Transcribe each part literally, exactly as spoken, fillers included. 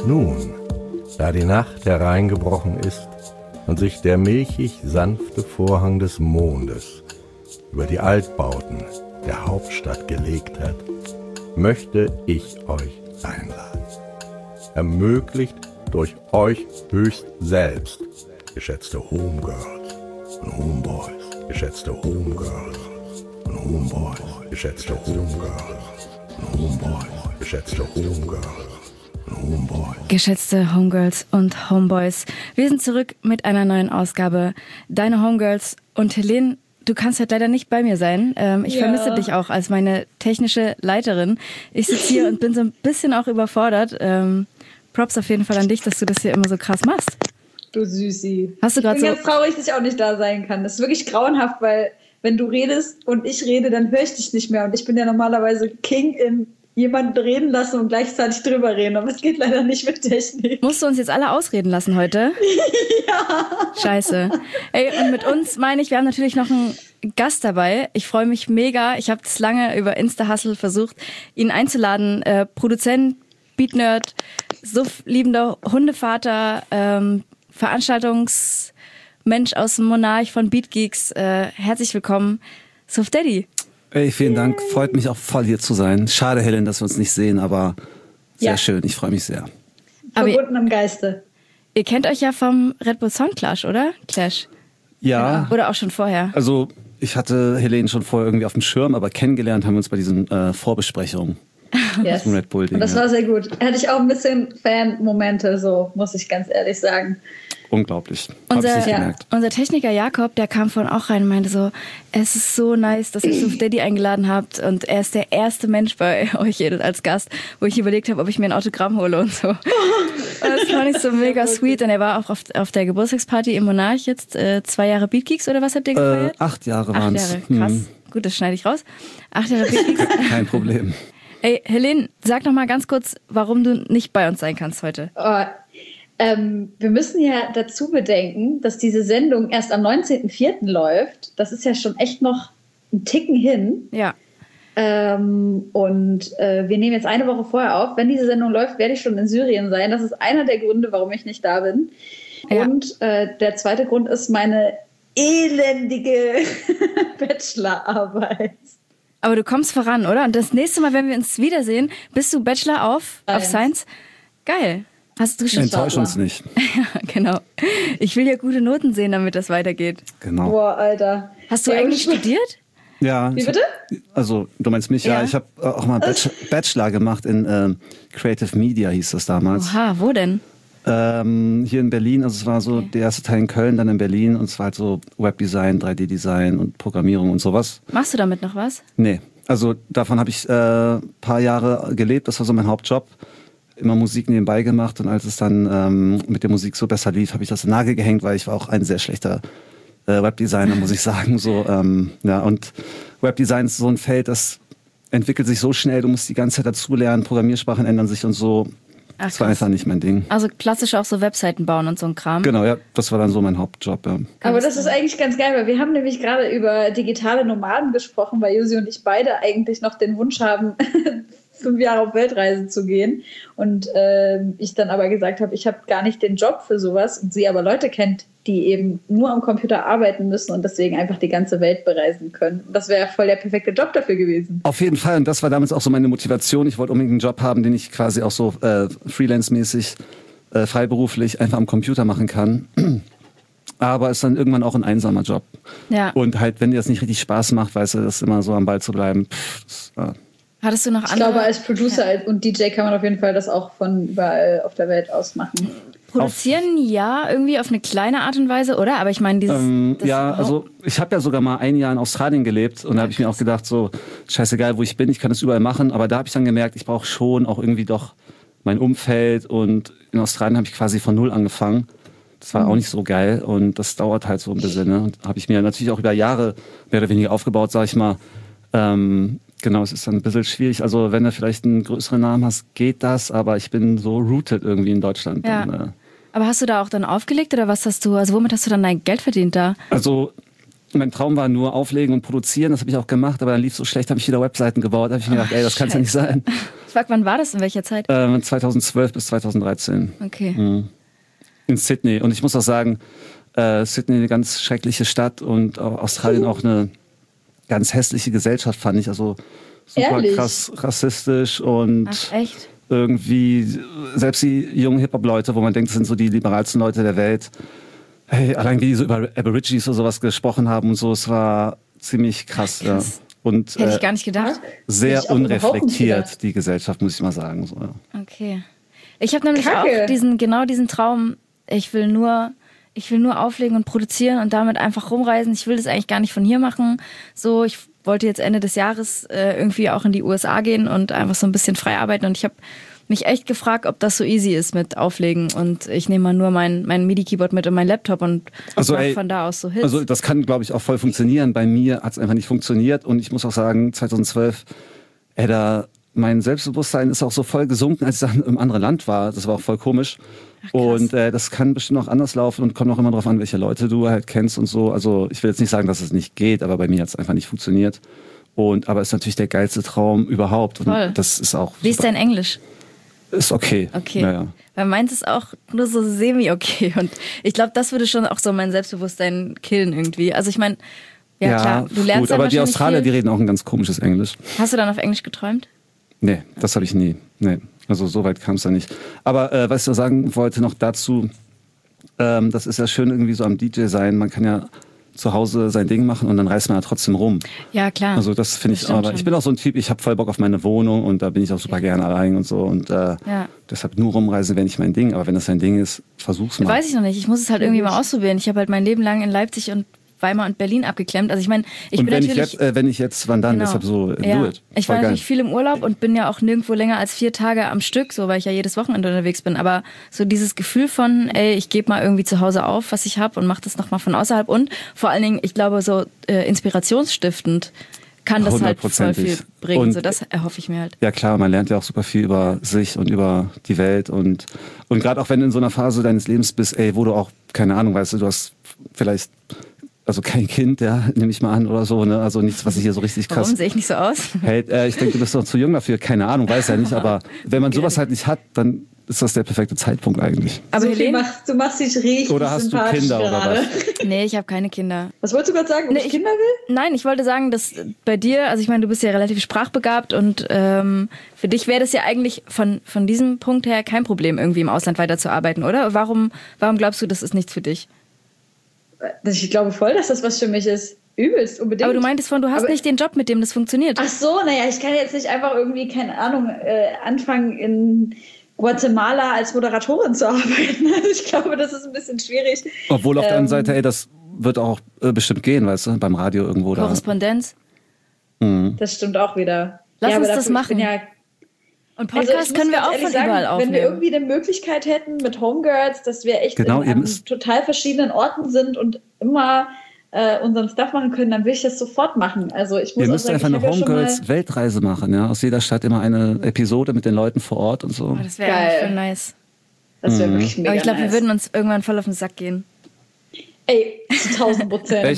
nun, da die Nacht hereingebrochen ist und sich der milchig sanfte Vorhang des Mondes über die Altbauten der Hauptstadt gelegt hat, möchte ich euch einladen. Ermöglicht durch euch höchst selbst, geschätzte Homegirls und Homeboys, geschätzte Homegirls und Homeboys, geschätzte Homegirls und Homeboys, geschätzte Homegirls und Homeboys. Geschätzte Homegirls und Homeboys, wir sind zurück mit einer neuen Ausgabe Deine Homegirls. Und Helene, du kannst halt leider nicht bei mir sein. Ähm, ich ja. vermisse dich auch als meine technische Leiterin. Ich sitze hier und bin so ein bisschen auch überfordert. Ähm, Props auf jeden Fall an dich, dass du das hier immer so krass machst. Du Süßi. Hast du ich bin so ganz traurig, dass ich auch nicht da sein kann. Das ist wirklich grauenhaft, weil wenn du redest und ich rede, dann höre ich dich nicht mehr. Und ich bin ja normalerweise King in jemanden reden lassen und gleichzeitig drüber reden. Aber es geht leider nicht mit Technik. Musst du uns jetzt alle ausreden lassen heute? Ja. Scheiße. Ey, und mit uns meine ich, wir haben natürlich noch einen Gast dabei. Ich freue mich mega. Ich habe das lange über Insta-Hustle versucht, ihn einzuladen. Äh, Produzent, Beat-Nerd, suff-liebender Hundevater, ähm, Veranstaltungsmensch aus dem Monarch von Beatgeeks. Äh, herzlich willkommen, Suff Daddy. Ey, vielen Dank. Freut mich auch voll hier zu sein. Schade, Helen, dass wir uns nicht sehen, aber sehr ja. schön. Ich freue mich sehr. Verbunden im Geiste. Ihr kennt euch ja vom Red Bull Sound Clash, oder? Clash. Ja. Oder auch schon vorher? Also ich hatte Helene schon vorher irgendwie auf dem Schirm, aber kennengelernt haben wir uns bei diesen äh, Vorbesprechungen. Yes. Red Bull Ding, und das war sehr gut. Hatte ich auch ein bisschen Fan-Momente, so muss ich ganz ehrlich sagen. Unglaublich. Unser, ich nicht ja. unser Techniker Jakob, der kam vorhin auch rein und meinte so, es ist so nice, dass ihr Suff Daddy eingeladen habt und er ist der erste Mensch bei euch als Gast, wo ich überlegt habe, ob ich mir ein Autogramm hole und so. Und das fand ich so mega sweet und er war auch auf, auf der Geburtstagsparty im Monarch jetzt, äh, zwei Jahre Beatgeeks oder was habt ihr gefeiert? Äh, acht Jahre waren es. Acht Jahre, krass. Hm. Gut, das schneide ich raus. Acht Jahre Beatgeeks. Kein Problem. Ey, Helene, sag noch mal ganz kurz, warum du nicht bei uns sein kannst heute. Oh, ähm, wir müssen ja dazu bedenken, dass diese Sendung erst am neunzehnten vierten läuft. Das ist ja schon echt noch ein Ticken hin. Ja. Ähm, und äh, wir nehmen jetzt eine Woche vorher auf. Wenn diese Sendung läuft, werde ich schon in Syrien sein. Das ist einer der Gründe, warum ich nicht da bin. Ja. Und äh, der zweite Grund ist meine elendige Bachelorarbeit. Aber du kommst voran, oder? Und das nächste Mal, wenn wir uns wiedersehen, bist du Bachelor auf, auf Science. Geil. Hast du schon Enttäusch uns nicht. Ja, genau. Ich will ja gute Noten sehen, damit das weitergeht. Genau. Boah, Alter. Hast du ja, eigentlich studiert? Ja. Wie bitte? Hab, also, du meinst mich? Ja, ja ich habe auch mal Bachelor, Bachelor gemacht in ähm, Creative Media, hieß das damals. Oha, wo denn? Ähm, hier in Berlin, also es war so okay. Der erste Teil in Köln, dann in Berlin und es war halt so Webdesign, drei D-Design und Programmierung und sowas. Machst du damit noch was? Nee, also davon habe ich ein äh, paar Jahre gelebt, das war so mein Hauptjob. Immer Musik nebenbei gemacht und als es dann ähm, mit der Musik so besser lief, habe ich das in den Nagel gehängt, weil ich war auch ein sehr schlechter äh, Webdesigner, muss ich sagen. So, ähm, ja, und Webdesign ist so ein Feld, das entwickelt sich so schnell, du musst die ganze Zeit dazulernen, Programmiersprachen ändern sich und so. Ach, das war einfach nicht mein Ding. Also klassisch auch so Webseiten bauen und so ein Kram? Genau, ja, das war dann so mein Hauptjob, ja. Aber das ist eigentlich ganz geil, weil wir haben nämlich gerade über digitale Nomaden gesprochen, weil Josi und ich beide eigentlich noch den Wunsch haben, fünf Jahre auf Weltreise zu gehen. Und äh, ich dann aber gesagt habe, ich habe gar nicht den Job für sowas und sie aber Leute kennt, die eben nur am Computer arbeiten müssen und deswegen einfach die ganze Welt bereisen können. Das wäre voll der perfekte Job dafür gewesen. Auf jeden Fall. Und das war damals auch so meine Motivation. Ich wollte unbedingt einen Job haben, den ich quasi auch so äh, freelance-mäßig, äh, freiberuflich einfach am Computer machen kann. Aber es ist dann irgendwann auch ein einsamer Job. Ja. Und halt, wenn dir das nicht richtig Spaß macht, weißt du, das immer so am Ball zu bleiben. Pff, das, äh, Hattest du noch andere? Ich glaube, als Producer ja. und D J kann man auf jeden Fall das auch von überall auf der Welt aus machen. Produzieren ja irgendwie auf eine kleine Art und Weise, oder? Aber ich meine, dieses... Ähm, ja, also ich habe ja sogar mal ein Jahr in Australien gelebt und da habe ich mir auch gedacht, so scheißegal, wo ich bin, ich kann das überall machen. Aber da habe ich dann gemerkt, ich brauche schon auch irgendwie doch mein Umfeld und in Australien habe ich quasi von null angefangen. Das war mhm. auch nicht so geil und das dauert halt so ein bisschen. Ne? Und habe ich mir natürlich auch über Jahre mehr oder weniger aufgebaut, sag ich mal. Ähm, Genau, es ist dann ein bisschen schwierig. Also wenn du vielleicht einen größeren Namen hast, geht das, aber ich bin so rooted irgendwie in Deutschland. Ja. Und, äh, aber hast du da auch dann aufgelegt oder was hast du, also womit hast du dann dein Geld verdient da? Also mein Traum war nur auflegen und produzieren, das habe ich auch gemacht, aber dann lief so schlecht, habe ich wieder Webseiten gebaut, da habe ich mir gedacht, ey, das kann ja nicht sein. Fuck, wann war das? In welcher Zeit? Ähm, zweitausendzwölf bis zweitausenddreizehn. Okay. Mhm. In Sydney. Und ich muss auch sagen, äh, Sydney eine ganz schreckliche Stadt und auch Australien auch eine ganz hässliche Gesellschaft, fand ich. Also super Ehrlich? krass rassistisch und Ach, echt? irgendwie, selbst die jungen Hip-Hop-Leute, wo man denkt, das sind so die liberalsten Leute der Welt. Hey, allein wie die so über Aborigines oder sowas gesprochen haben und so, es war ziemlich krass. Ach, krass. Ja. Und Hätte ich äh, gar nicht gedacht. Hätte sehr ich auch überhaupt nicht unreflektiert, gedacht. die Gesellschaft, muss ich mal sagen. So, ja. Okay. Ich habe nämlich Kacke. auch diesen, genau diesen Traum, ich will nur, ich will nur auflegen und produzieren und damit einfach rumreisen. Ich will das eigentlich gar nicht von hier machen. So, ich wollte jetzt Ende des Jahres äh, irgendwie auch in die U S A gehen und einfach so ein bisschen frei arbeiten. Und ich habe mich echt gefragt, ob das so easy ist mit Auflegen. Und ich nehme mal nur mein, mein MIDI-Keyboard mit und mein Laptop und Also, mach ey, von da aus so Hits. Also das kann, glaube ich, auch voll funktionieren. Bei mir hat es einfach nicht funktioniert. Und ich muss auch sagen, zweitausendzwölf, ey, da, mein Selbstbewusstsein ist auch so voll gesunken, als ich dann im anderen Land war. Das war auch voll komisch. Ach, krass. Und äh, das kann bestimmt auch anders laufen und kommt auch immer darauf an, welche Leute du halt kennst und so. Also ich will jetzt nicht sagen, dass es nicht geht, aber bei mir hat es einfach nicht funktioniert. Und aber es ist natürlich der geilste Traum überhaupt. Und Voll. das ist auch Wie ist super. dein Englisch? Ist okay. Okay. Naja. Weil meins ist auch nur so semi-okay. Und ich glaube, das würde schon auch so mein Selbstbewusstsein killen irgendwie. Also ich meine, ja, klar, du lernst gut, dann aber die wahrscheinlich Australier, viel. die reden auch ein ganz komisches Englisch. Hast du dann auf Englisch geträumt? Nee, das habe ich nie. Nee, also so weit kam es ja nicht. Aber äh, was ich sagen wollte noch dazu, ähm, das ist ja schön irgendwie so am D J sein. Man kann ja zu Hause sein Ding machen und dann reist man ja trotzdem rum. Ja, klar. Also das finde ich stimmt aber. schon. Ich bin auch so ein Typ, ich habe voll Bock auf meine Wohnung und da bin ich auch super gerne allein und so. Und äh, Ja. deshalb nur rumreisen wäre nicht mein Ding. Aber wenn das dein Ding ist, versuch's mal. Weiß ich noch nicht. Ich muss es halt irgendwie mal ausprobieren. Ich habe halt mein Leben lang in Leipzig und Weimar und Berlin abgeklemmt. Also ich meine, ich und bin wenn ich natürlich... jetzt, äh, wenn ich jetzt, wann dann? Genau. Deshalb so, äh, ja. do it. Ich Voll war geil. natürlich viel im Urlaub und bin ja auch nirgendwo länger als vier Tage am Stück, so weil ich ja jedes Wochenende unterwegs bin. Aber so dieses Gefühl von, ey, ich gebe mal irgendwie zu Hause auf, was ich habe und mache das nochmal von außerhalb. Und vor allen Dingen, ich glaube, so äh, inspirationsstiftend kann das halt voll viel Hundertprozentig. bringen. Und- So, das erhoffe ich mir halt. Ja klar, man lernt ja auch super viel über sich und über die Welt und und gerade auch wenn du in so einer Phase deines Lebens bist, ey, wo du auch keine Ahnung, weißt du, du hast vielleicht also kein Kind, ja, nehme ich mal an oder so, ne, also nichts, was ich hier so richtig krass. Warum sehe ich nicht so aus? Hey, äh, ich denke, du bist noch zu jung dafür, keine Ahnung, weiß ja nicht, aber wenn man sowas halt nicht hat, dann ist das der perfekte Zeitpunkt eigentlich. Aber so viel Helene, machst, du machst dich richtig Oder hast du sympathisch Kinder oder gerade. was? nee, ich habe keine Kinder. Was wolltest du gerade sagen, ob Nee, ich ich- Kinder will? Nein, ich wollte sagen, dass bei dir, also ich meine, du bist ja relativ sprachbegabt und ähm, für dich wäre das ja eigentlich von, von diesem Punkt her kein Problem, irgendwie im Ausland weiterzuarbeiten, oder? Warum, warum glaubst du, das ist nichts für dich? Ich glaube voll, dass das was für mich ist. Übelst, unbedingt. Aber du meintest von, du hast Aber- nicht den Job, mit dem das funktioniert. Ach so, naja, ich kann jetzt nicht einfach irgendwie, keine Ahnung, äh, anfangen in Guatemala als Moderatorin zu arbeiten. Also ich glaube, das ist ein bisschen schwierig. Obwohl auf der Ähm, anderen Seite, ey, das wird auch äh, bestimmt gehen, weißt du, beim Radio irgendwo da. Korrespondenz. Mhm. Das stimmt auch wieder. Lass ja, uns aber das dafür- ich bin machen. Ja, Und also Podcast ich muss können wir ganz auch ehrlich von sagen, überall wenn aufnehmen. wir irgendwie eine Möglichkeit hätten mit Homegirls, dass wir echt Genau, in, ihr an müsst- total verschiedenen Orten sind und immer äh, unseren Stuff machen können, dann will ich das sofort machen. Also ich muss Wir auch müssen sagen, einfach ich eine habe ja schon mal, Homegirls-Weltreise machen, ja. Aus jeder Stadt immer eine Episode mit den Leuten vor Ort und so. Oh, das wäre Geil. eigentlich voll nice. das wäre Mhm. wirklich mega Aber ich glaube, nice. wir würden uns irgendwann voll auf den Sack gehen. Ey, zu tausend Prozent. Echt?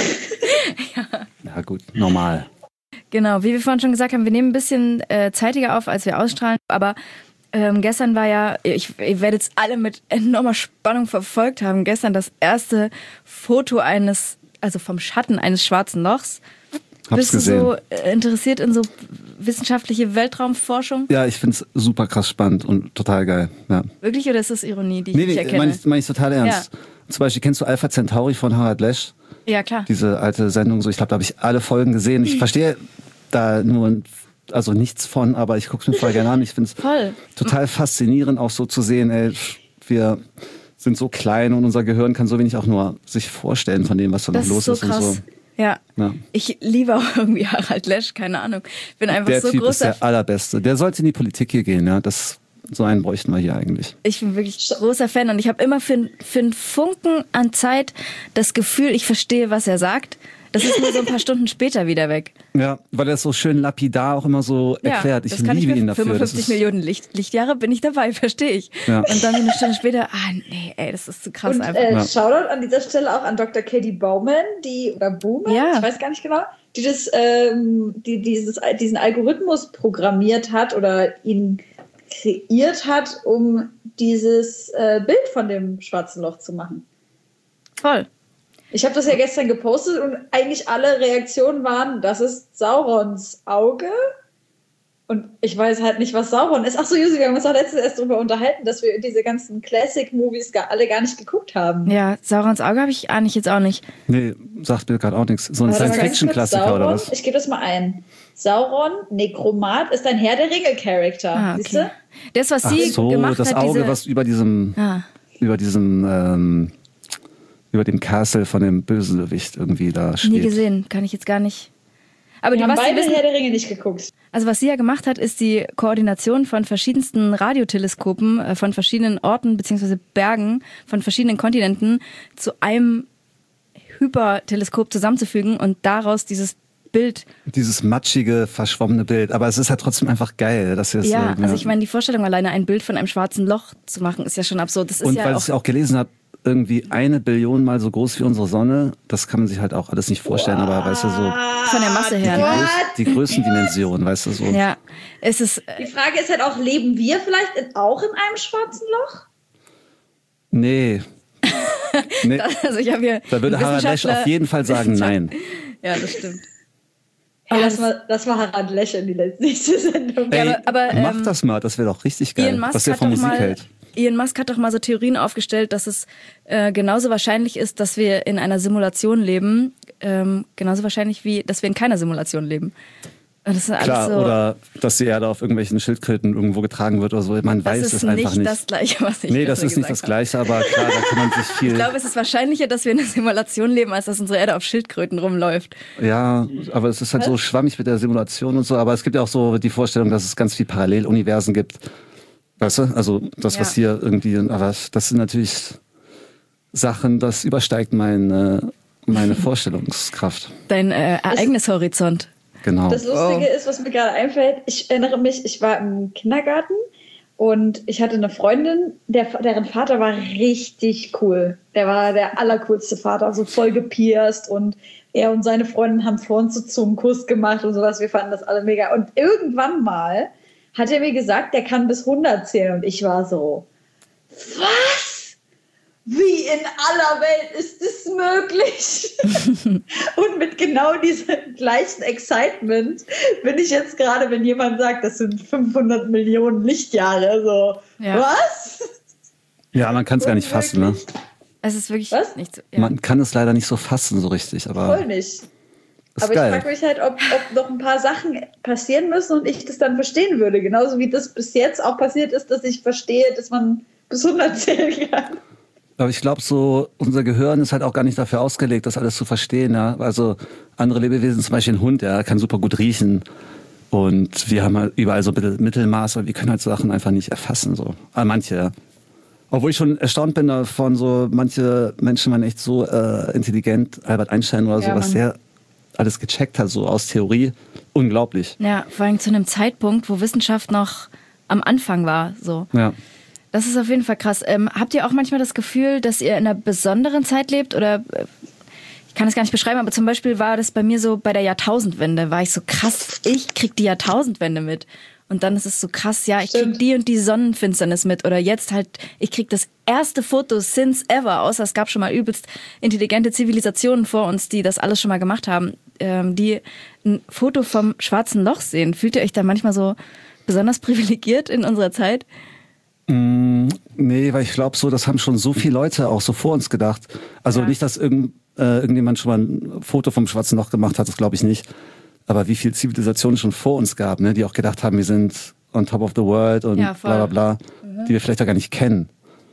Ja gut, normal. Genau, wie wir vorhin schon gesagt haben, wir nehmen ein bisschen äh, zeitiger auf, als wir ausstrahlen. Aber ähm, gestern war ja, ich, ihr werdet es alle mit enormer Spannung verfolgt haben, gestern das erste Foto eines, also vom Schatten eines schwarzen Lochs. Hab's Bist du gesehen. so äh, interessiert in so wissenschaftliche Weltraumforschung? Ja, ich find's super krass spannend und total geil. Ja. Wirklich, oder ist das Ironie, die ich Nee, nicht nee, erkenne? meine ich, mein ich total ernst. Zum Beispiel, kennst du Alpha Centauri von Harald Lesch? Ja, klar. Diese alte Sendung, so ich glaube, da habe ich alle Folgen gesehen. Ich verstehe da nur also nichts von, aber ich gucke es mir voll gerne an. Ich finde es Voll. total faszinierend, auch so zu sehen, ey, wir sind so klein und unser Gehirn kann so wenig auch nur sich vorstellen von dem, was da noch Das ist los so ist krass. und so. Ja. Ja. Ich liebe auch irgendwie Harald Lesch, keine Ahnung. Bin einfach Der so Typ ist großer der allerbeste. Der sollte in die Politik hier gehen, ja. Das, so einen bräuchten wir hier eigentlich. Ich bin wirklich großer Fan und ich habe immer für, für einen Funken an Zeit das Gefühl, ich verstehe, was er sagt. Das ist nur so ein paar Stunden später wieder weg. Ja, weil er es so schön lapidar auch immer so erklärt. Ich das kann liebe ich mir ihn dafür. Das fünfundfünfzig ist, Millionen Licht, Lichtjahre bin ich dabei, verstehe ich. Ja. Und dann eine Stunde später, ah nee, ey, das ist zu krass Und einfach. äh, Ja. Shoutout an dieser Stelle auch an Doktor Katie Bowman, die, oder Bowman, Ja. ich weiß gar nicht genau, die das, ähm, die dieses, diesen Algorithmus programmiert hat oder ihn kreiert hat, um dieses äh, Bild von dem schwarzen Loch zu machen. Voll. Ich habe das ja gestern gepostet und eigentlich alle Reaktionen waren, das ist Saurons Auge. Und ich weiß halt nicht, was Sauron ist. Ach so, Josi, wir haben uns auch letztens erst darüber unterhalten, dass wir diese ganzen Classic-Movies gar, alle gar nicht geguckt haben. Ja, Saurons Auge habe ich eigentlich jetzt auch nicht. Nee, sagt mir gerade auch nichts. So ein Science-Fiction-Klassiker oder was? Ich gebe das mal ein. Sauron, Nekromat, ist ein Herr der Ringe-Charakter. Ah, okay. Siehst du? Das, was Ach sie so, gemacht das hat, Auge, diese... was über diesem, Ah. über diesem, ähm, über dem Castle von dem Bösewicht irgendwie da steht. Nie gesehen, kann ich jetzt gar nicht... Aber Wir die, haben was sie beide wissen, Herr der Ringe nicht geguckt. also was sie ja gemacht hat, ist die Koordination von verschiedensten Radioteleskopen äh, von verschiedenen Orten bzw. Bergen von verschiedenen Kontinenten zu einem Hyperteleskop zusammenzufügen und daraus dieses Bild. Dieses matschige, verschwommene Bild. Aber es ist halt trotzdem einfach geil, dass wir es Ja, so, also ich meine, die Vorstellung alleine, ein Bild von einem schwarzen Loch zu machen, ist ja schon absurd. Das ist Und ja weil auch ich auch gelesen habe, irgendwie eine Billion mal so groß wie unsere Sonne, das kann man sich halt auch alles nicht vorstellen, aber weißt du, so von der Masse die, her. Ne? Größ die Größendimension, weißt du, so. Ja, es ist... Die Frage ist halt auch, leben wir vielleicht in, auch in einem schwarzen Loch? Nee. nee. Also ich habe hier Da würde einen Harald Lesch Wissenschaftler- auf jeden Fall sagen, nein. Ja, das stimmt. Ey, lass, mal, lass mal Harald Lesch in die letzte nächste Sendung. Ey, aber- aber, mach ähm, das mal, das wäre doch richtig geil, Elon Musk was der hat von doch Musik mal, hält. Elon Musk hat doch mal so Theorien aufgestellt, dass es äh, genauso wahrscheinlich ist, dass wir in einer Simulation leben, ähm, genauso wahrscheinlich wie, dass wir in keiner Simulation leben. Und das ist alles Klar, so, oder dass die Erde auf irgendwelchen Schildkröten irgendwo getragen wird oder so. Man das weiß ist es einfach nicht nicht. das Gleiche, was ich nee, das gerade ist nicht das gesagt habe. Gleiche, aber klar, da kann man sich viel... Ich glaube, es ist wahrscheinlicher, dass wir in einer Simulation leben, als dass unsere Erde auf Schildkröten rumläuft. Ja, aber es ist halt so schwammig mit der Simulation und so. Aber es gibt ja auch so die Vorstellung, dass es ganz viele Paralleluniversen gibt. Weißt du? Also das, Ja. was hier irgendwie... Aber das sind natürlich Sachen, das übersteigt meine, meine Vorstellungskraft. Dein äh, Ereignishorizont. Genau. Das Lustige Wow. ist, was mir gerade einfällt, ich erinnere mich, ich war im Kindergarten und ich hatte eine Freundin, der, deren Vater war richtig cool. Der war der allercoolste Vater, so voll gepierst und er und seine Freundin haben vor uns so zum Kuss gemacht und sowas. Wir fanden das alle mega. Und irgendwann mal hat er mir gesagt, der kann bis hundert zählen und ich war so, was? Wie in aller Welt ist das möglich? Und mit genau diesem gleichen Excitement bin ich jetzt gerade, wenn jemand sagt, das sind fünfhundert Millionen Lichtjahre, so, Ja. was? Ja, man kann es gar nicht fassen, ne? Es ist wirklich Was? nicht so. Ja. Man kann es leider nicht so fassen, so richtig. Aber Voll nicht. ist Aber geil. ich frage mich halt, ob, ob noch ein paar Sachen passieren müssen und ich das dann verstehen würde. Genauso wie das bis jetzt auch passiert ist, dass ich verstehe, dass man bis hundert zählen kann. Aber ich glaube, so unser Gehirn ist halt auch gar nicht dafür ausgelegt, das alles zu verstehen. Ja? Also andere Lebewesen, zum Beispiel ein Hund, der kann super gut riechen. Und wir haben halt überall so ein bisschen Mittelmaß, aber wir können halt Sachen einfach nicht erfassen. So. Aber manche, ja. Obwohl ich schon erstaunt bin davon, so manche Menschen waren echt so äh, intelligent, Albert Einstein oder so, Ja, was Mann. der alles gecheckt hat, so aus Theorie. Unglaublich. Ja, vor allem zu einem Zeitpunkt, wo Wissenschaft noch am Anfang war. So. Ja. Das ist auf jeden Fall krass. Ähm, habt ihr auch manchmal das Gefühl, dass ihr in einer besonderen Zeit lebt? Oder äh, ich kann es gar nicht beschreiben, aber zum Beispiel war das bei mir so bei der Jahrtausendwende, war ich so krass, ich krieg die Jahrtausendwende mit. Und dann ist es so krass, ja, ich krieg Stimmt. die und die Sonnenfinsternis mit. Oder jetzt halt, ich krieg das erste Foto since ever, außer es gab schon mal übelst intelligente Zivilisationen vor uns, die das alles schon mal gemacht haben, ähm, die ein Foto vom schwarzen Loch sehen. Fühlt ihr euch da manchmal so besonders privilegiert in unserer Zeit? Mm, nee, weil ich glaube so, das haben schon so viele Leute auch so vor uns gedacht. Also Ja. nicht, dass irgend, äh, irgendjemand schon mal ein Foto vom schwarzen Loch gemacht hat, das glaube ich nicht. Aber wie viele Zivilisationen schon vor uns gab, ne, die auch gedacht haben, wir sind on top of the world und Ja, voll. bla bla bla, die wir vielleicht auch gar nicht kennen.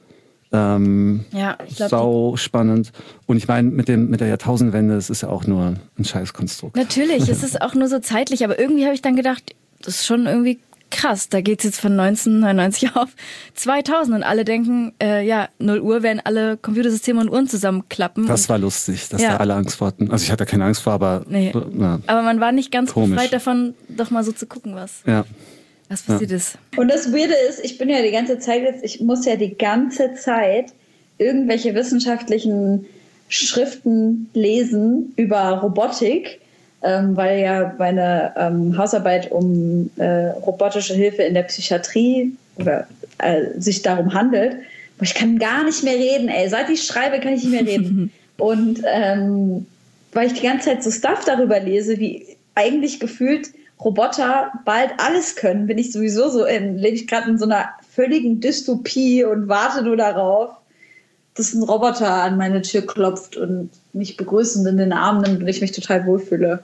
Ähm, Ja, ich glaube. sau spannend. Und ich meine, mit dem mit der Jahrtausendwende, es ist ja auch nur ein Scheißkonstrukt. Natürlich, es ist auch nur so zeitlich, aber irgendwie habe ich dann gedacht, das ist schon irgendwie krass. Da geht's jetzt von neunzehnhundertneunundneunzig auf zweitausend und alle denken, äh, ja, null Uhr werden alle Computersysteme und Uhren zusammenklappen. Das und, war lustig, dass Ja. da alle Angst vor hatten. Also ich hatte keine Angst vor, aber Nee. ja. aber man war nicht ganz Komisch. befreit davon, doch mal so zu gucken, was, ja. was passiert ist. Und das Weirde ist, ich bin ja die ganze Zeit jetzt, ich muss ja die ganze Zeit irgendwelche wissenschaftlichen Schriften lesen über Robotik. ähm, weil ja meine ähm, Hausarbeit um äh, robotische Hilfe in der Psychiatrie oder, äh, sich darum handelt. Aber ich kann gar nicht mehr reden, ey. Seit ich schreibe, kann ich nicht mehr reden. Und ähm, weil ich die ganze Zeit so Stuff darüber lese, wie eigentlich gefühlt Roboter bald alles können, bin ich sowieso so in, lebe ich gerade in so einer völligen Dystopie und warte nur darauf, dass ein Roboter an meine Tür klopft und mich begrüßend in den Arm nimmt und ich mich total wohlfühle.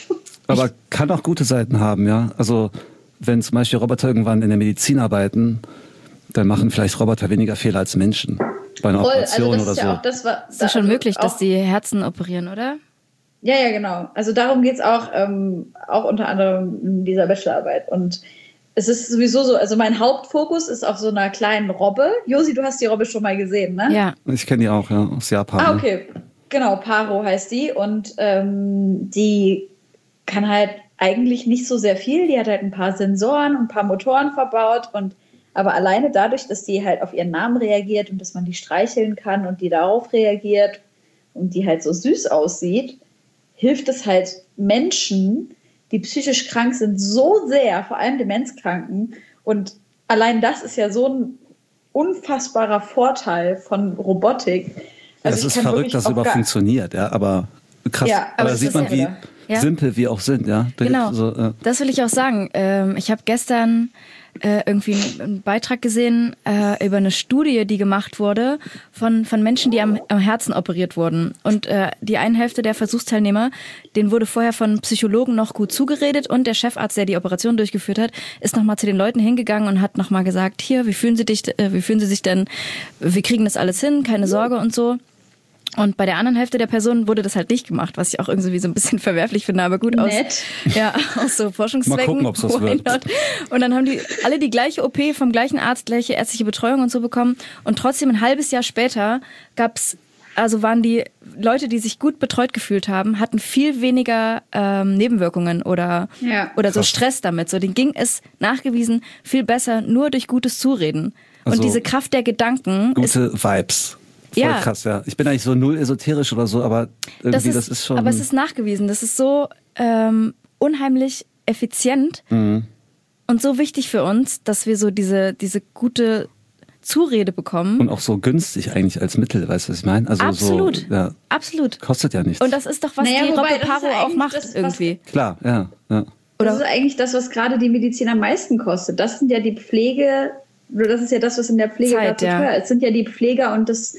Aber kann auch gute Seiten haben, ja. Also wenn zum Beispiel Roboter irgendwann in der Medizin arbeiten, dann machen vielleicht Roboter weniger Fehler als Menschen bei einer Voll, Operation also das oder ist so. Ja auch das, was, Ist das schon also möglich, auch, dass die Herzen operieren, oder? Ja, ja, genau. Also darum geht es auch, ähm, auch unter anderem in dieser Bachelorarbeit. Und es ist sowieso so, also mein Hauptfokus ist auf so einer kleinen Robbe. Josi, du hast die Robbe schon mal gesehen, ne? Ja. Ich kenne die auch, ja, aus Japan. Ah, okay. Genau, Paro heißt die. Und ähm, die kann halt eigentlich nicht so sehr viel. Die hat halt ein paar Sensoren und ein paar Motoren verbaut. Und aber alleine dadurch, dass die halt auf ihren Namen reagiert und dass man die streicheln kann und die darauf reagiert und die halt so süß aussieht, hilft es halt Menschen, die psychisch krank sind, so sehr, vor allem Demenzkranken. Und allein das ist ja so ein unfassbarer Vorteil von Robotik. Also es ist verrückt, dass es überhaupt funktioniert, ja, aber krass. Ja, aber aber da sieht man, wie ja? simpel wir auch sind, ja. Da Genau, so, ja. Das will ich auch sagen. Ähm, ich habe gestern äh, irgendwie einen Beitrag gesehen äh, über eine Studie, die gemacht wurde von, von Menschen, die am, am Herzen operiert wurden. Und äh, die eine Hälfte der Versuchsteilnehmer, denen wurde vorher von Psychologen noch gut zugeredet und der Chefarzt, der die Operation durchgeführt hat, ist nochmal zu den Leuten hingegangen und hat nochmal gesagt, hier, wie fühlen Sie dich, äh, wie fühlen Sie sich denn, wir kriegen das alles hin, keine Sorge und so. Und bei der anderen Hälfte der Personen wurde das halt nicht gemacht, was ich auch irgendwie so ein bisschen verwerflich finde, aber gut aus. Nett. Ja, aus so Forschungszwecken. Mal gucken, ob's das wird. Not? Und dann haben die alle die gleiche O P vom gleichen Arzt, gleiche ärztliche Betreuung und so bekommen. Und trotzdem ein halbes Jahr später gab's, also waren die Leute, die sich gut betreut gefühlt haben, hatten viel weniger ähm, Nebenwirkungen oder, Ja. oder so Krass. Stress damit. So, denen ging es nachgewiesen viel besser nur durch gutes Zureden. Also und diese Kraft der Gedanken ist gute Vibes. Voll Ja. krass, ja. Ich bin eigentlich so null esoterisch oder so, aber irgendwie das ist, das ist schon. aber es ist nachgewiesen. Das ist so ähm, unheimlich effizient Mhm. und so wichtig für uns, dass wir so diese, diese gute Zurede bekommen. Und auch so günstig eigentlich als Mittel, weißt du, was ich meine? Also Absolut. So, ja, Absolut. kostet ja nichts. Und das ist doch, was Naja, die wobei, Robbe das ist Paro ja auch eigentlich macht das, was- irgendwie. Klar, ja, ja. Oder- Das ist eigentlich das, was gerade die Medizin am meisten kostet. Das sind ja die Pflege, oder das ist ja das, was in der Pflege Zeit, gerade so ja. teuer ist. Es sind ja die Pfleger und das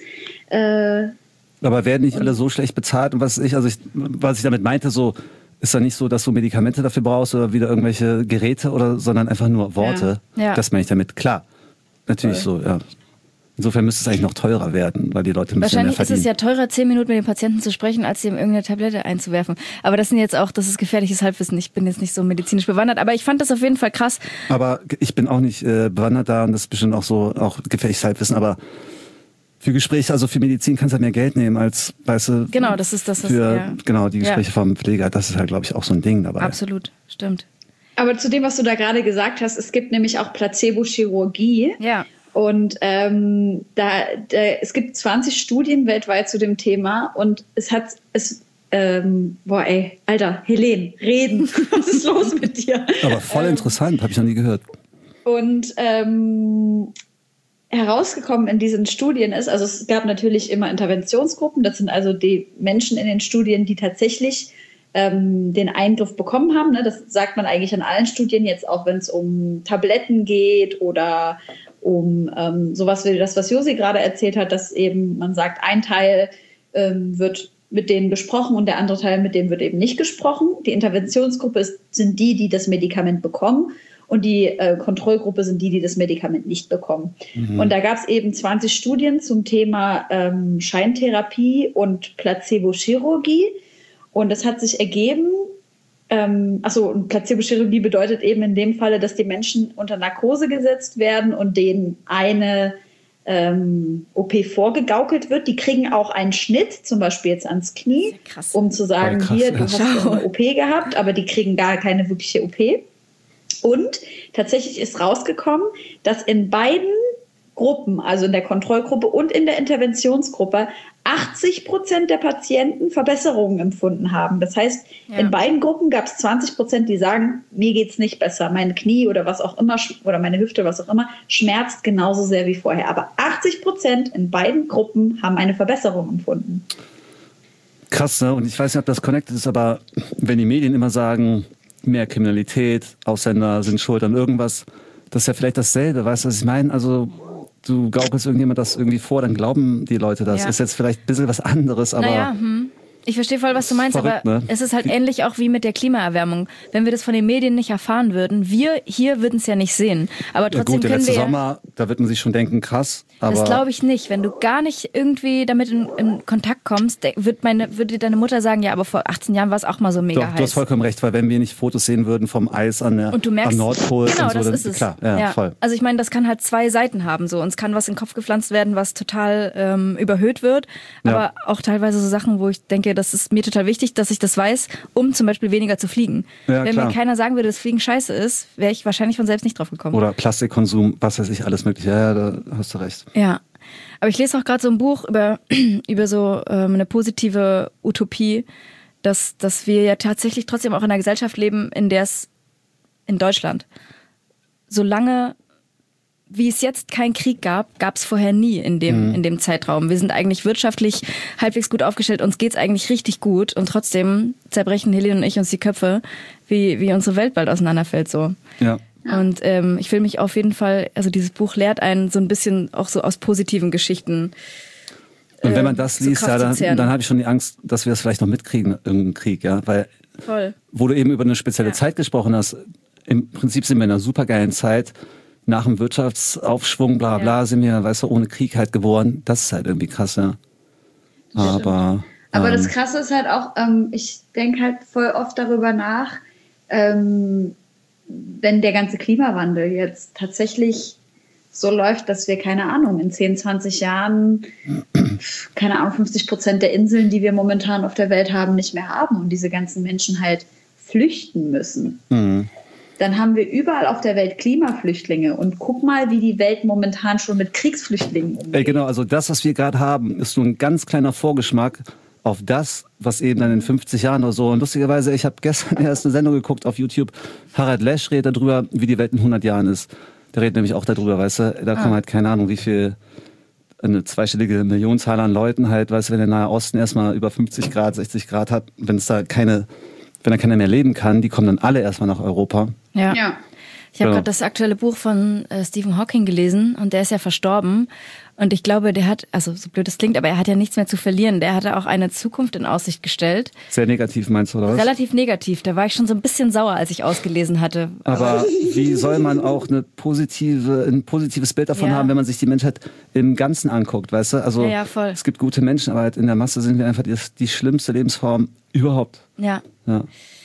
äh, Aber werden nicht alle so schlecht bezahlt? Und was ich, also ich, was ich damit meinte, so ist da nicht so, dass du Medikamente dafür brauchst oder wieder irgendwelche Geräte oder, sondern einfach nur Worte. Ja. Ja. Das meine ich damit. Klar, natürlich Voll. so, ja. Insofern müsste es eigentlich noch teurer werden, weil die Leute ein bisschen mehr Wahrscheinlich ist verdienen. es ja teurer, zehn Minuten mit dem Patienten zu sprechen, als ihm irgendeine Tablette einzuwerfen. Aber das sind jetzt auch, das ist gefährliches Halbwissen. Ich bin jetzt nicht so medizinisch bewandert, aber ich fand das auf jeden Fall krass. Aber ich bin auch nicht äh, bewandert da und das ist bestimmt auch so auch gefährliches Halbwissen, aber für Gespräche, also für Medizin kannst du halt mehr Geld nehmen als, weißt du, Genau, das ist das, was für ja. genau die Gespräche Ja. vom Pfleger. Das ist halt, glaube ich, auch so ein Ding dabei. Absolut, stimmt. Aber zu dem, was du da gerade gesagt hast, es gibt nämlich auch Placebo-Chirurgie. Ja. Und ähm, da, da, es gibt zwanzig Studien weltweit zu dem Thema und es hat, es, ähm, boah ey, Alter, Helene, reden, was ist los mit dir? Aber voll interessant, habe ich noch nie gehört. Und ähm, herausgekommen in diesen Studien ist, also es gab natürlich immer Interventionsgruppen, das sind also die Menschen in den Studien, die tatsächlich ähm, den Eingriff bekommen haben. Ne? Das sagt man eigentlich in allen Studien, jetzt auch wenn es um Tabletten geht oder um ähm, sowas wie das, was Josi gerade erzählt hat, dass eben man sagt, ein Teil ähm, wird mit denen gesprochen und der andere Teil, mit dem wird eben nicht gesprochen. Die Interventionsgruppe ist, sind die, die das Medikament bekommen und die äh, Kontrollgruppe sind die, die das Medikament nicht bekommen. Mhm. Und da gab es eben zwanzig Studien zum Thema ähm, Scheintherapie und Placebo-Chirurgie und es hat sich ergeben, Ähm, achso, Placebo-Chirurgie bedeutet eben in dem Falle, dass die Menschen unter Narkose gesetzt werden und denen eine ähm, O P vorgegaukelt wird. Die kriegen auch einen Schnitt, zum Beispiel jetzt ans Knie, krass. um zu sagen, Voll krass, hier, du ja. hast eine O P gehabt, aber die kriegen gar keine wirkliche O P. Und tatsächlich ist rausgekommen, dass in beiden Gruppen, also in der Kontrollgruppe und in der Interventionsgruppe, achtzig Prozent der Patienten Verbesserungen empfunden haben. Das heißt, ja. in beiden Gruppen gab es zwanzig Prozent, die sagen, mir geht's nicht besser, mein Knie oder was auch immer oder meine Hüfte, was auch immer, schmerzt genauso sehr wie vorher. Aber achtzig Prozent in beiden Gruppen haben eine Verbesserung empfunden. Krass, ne? Und ich weiß nicht, ob das connected ist, aber wenn die Medien immer sagen, mehr Kriminalität, Ausländer sind schuld an irgendwas, das ist ja vielleicht dasselbe, weißt du, was ich meine? Also du gaukelst irgendjemand das irgendwie vor, dann glauben die Leute das. Ja. Ist jetzt vielleicht ein bisschen was anderes, aber... Naja, hm. Ich verstehe voll, was du meinst, verrückt, aber ne? es ist halt wie, ähnlich auch wie mit der Klimaerwärmung. Wenn wir das von den Medien nicht erfahren würden, wir hier würden es ja nicht sehen. Aber trotzdem ja gut, der können letzte wir Sommer, da wird man sich schon denken, krass. Aber das glaube ich nicht. Wenn du gar nicht irgendwie damit in, in Kontakt kommst, wird meine, würde deine Mutter sagen, ja, aber vor achtzehn Jahren war es auch mal so mega Doch, heiß. Du hast vollkommen recht, weil wenn wir nicht Fotos sehen würden vom Eis an der und du merkst, am Nordpol genau, und so, das dann ist es. Klar, ja, ja. voll. Also ich meine, das kann halt zwei Seiten haben. So. Uns kann was in den Kopf gepflanzt werden, was total ähm, überhöht wird. Aber ja. auch teilweise so Sachen, wo ich denke, das ist mir total wichtig, dass ich das weiß, um zum Beispiel weniger zu fliegen. Ja, wenn klar. mir keiner sagen würde, dass Fliegen scheiße ist, wäre ich wahrscheinlich von selbst nicht drauf gekommen. Oder Plastikkonsum, was weiß ich, alles mögliche. Ja, da hast du recht. Ja. Aber ich lese auch gerade so ein Buch über, über so ähm, eine positive Utopie, dass, dass wir ja tatsächlich trotzdem auch in einer Gesellschaft leben, in der es in Deutschland, solange wie es jetzt keinen Krieg gab, gab es vorher nie in dem, mhm. in dem Zeitraum. Wir sind eigentlich wirtschaftlich halbwegs gut aufgestellt, uns geht's eigentlich richtig gut und trotzdem zerbrechen Helene und ich uns die Köpfe, wie, wie unsere Welt bald auseinanderfällt so. Ja. Und ähm, ich will mich auf jeden Fall, also dieses Buch lehrt einen so ein bisschen auch so aus positiven Geschichten. Und wenn man das liest, ja, dann, dann habe ich schon die Angst, dass wir das vielleicht noch mitkriegen, irgendeinen Krieg, ja, weil Voll. wo du eben über eine spezielle ja. Zeit gesprochen hast, im Prinzip sind wir in einer supergeilen Zeit, nach dem Wirtschaftsaufschwung, bla bla, ja. sind wir, weißt du, ohne Krieg halt geboren. Das ist halt irgendwie krass, ja. Aber, Aber ähm, das Krasse ist halt auch, ähm, ich denke halt voll oft darüber nach, ähm, wenn der ganze Klimawandel jetzt tatsächlich so läuft, dass wir, keine Ahnung, in zehn, zwanzig Jahren, keine Ahnung, fünfzig Prozent der Inseln, die wir momentan auf der Welt haben, nicht mehr haben und diese ganzen Menschen halt flüchten müssen. Mhm. Dann haben wir überall auf der Welt Klimaflüchtlinge und guck mal, wie die Welt momentan schon mit Kriegsflüchtlingen umgeht. Ey, genau, also das, was wir gerade haben, ist nur ein ganz kleiner Vorgeschmack auf das, was eben dann in fünfzig Jahren oder so. Und lustigerweise, ich habe gestern erst eine Sendung geguckt auf YouTube, Harald Lesch redet darüber, wie die Welt in hundert Jahren ist. Der redet nämlich auch darüber, weißt du, da ah. kommen halt keine Ahnung, wie viel, eine zweistellige Millionenzahl an Leuten halt, weißt du, wenn der Nahe Osten erstmal über fünfzig Grad, sechzig Grad hat, wenn es da keine... Wenn da keiner mehr leben kann, die kommen dann alle erstmal nach Europa. Ja. ja. Ich habe ja. gerade das aktuelle Buch von äh, Stephen Hawking gelesen und der ist ja verstorben. Und ich glaube, der hat, also so blöd das klingt, aber er hat ja nichts mehr zu verlieren. Der hatte auch eine Zukunft in Aussicht gestellt. Sehr negativ meinst du, oder was? Relativ negativ. Da war ich schon so ein bisschen sauer, als ich ausgelesen hatte. Aber wie soll man auch eine positive, ein positives Bild davon ja. haben, wenn man sich die Menschheit im Ganzen anguckt, weißt du? Also ja, ja, voll. Es gibt gute Menschen, aber halt in der Masse sind wir einfach die, die schlimmste Lebensform überhaupt. Ja. Ja.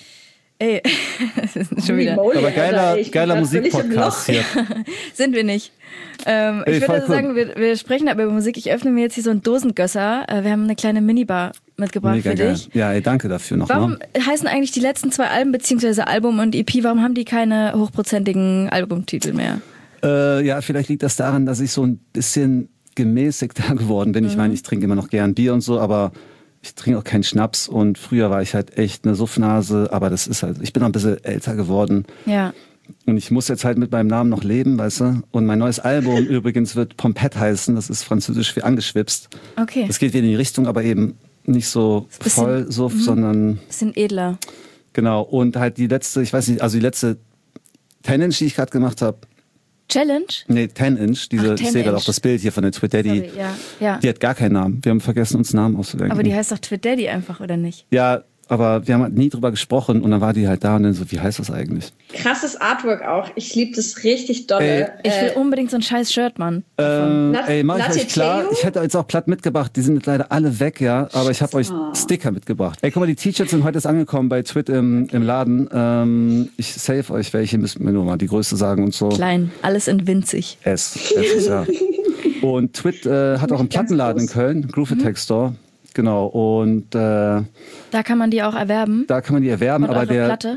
Ey, das ist schon wieder. Aber geiler, geiler Musikpodcast hier. Sind wir nicht. Ähm, Ey, ich würde also sagen, wir, wir sprechen aber über Musik. Ich öffne mir jetzt hier so einen Dosengösser. Wir haben eine kleine Minibar mitgebracht Mega für geil. dich. Ja, ey, danke dafür nochmal. Warum mal. heißen eigentlich die letzten zwei Alben, beziehungsweise Album und E P, warum haben die keine hochprozentigen Albumtitel mehr? Äh, ja, vielleicht liegt das daran, dass ich so ein bisschen gemäßigter geworden bin. Mhm. Ich meine, ich trinke immer noch gern Bier und so, aber ich trinke auch keinen Schnaps und früher war ich halt echt eine Suffnase, aber das ist halt, ich bin noch ein bisschen älter geworden. Ja. Und ich muss jetzt halt mit meinem Namen noch leben, weißt du? Und mein neues Album übrigens wird Pompette heißen, das ist französisch für angeschwipst. Okay. Das geht wieder in die Richtung, aber eben nicht so bisschen, voll Suff, mhm. sondern... Bisschen edler. Genau, und halt die letzte, ich weiß nicht, also die letzte ten-Inch, die ich gerade gemacht habe, Challenge? Nee, ten-Inch. Diese, Ach, ich sehe gerade auch das Bild hier von der Twit Daddy. Ja, ja. Die hat gar keinen Namen. Wir haben vergessen, uns Namen auszudenken. Aber die heißt doch Twit Daddy einfach, oder nicht? Ja, aber wir haben halt nie drüber gesprochen und dann war die halt da und dann so, wie heißt das eigentlich? Krasses Artwork auch. Ich liebe das richtig dolle. Ey, ich will unbedingt so ein scheiß Shirt, Mann. Ähm, ey, mach ich euch klar. Ich hätte jetzt auch platt mitgebracht. Die sind jetzt leider alle weg, ja. Aber ich habe euch oh. Sticker mitgebracht. Ey, guck mal, die T-Shirts sind heute erst angekommen bei Twit im, im Laden. Ähm, ich save euch welche, müsst mir nur mal die Größe sagen und so. Klein, alles in winzig. S. S ist ja. Und Twit äh, hat auch einen Plattenladen in Köln, Groove Attack Store. Genau, und äh, da kann man die auch erwerben? Da kann man die erwerben, und aber der Platte?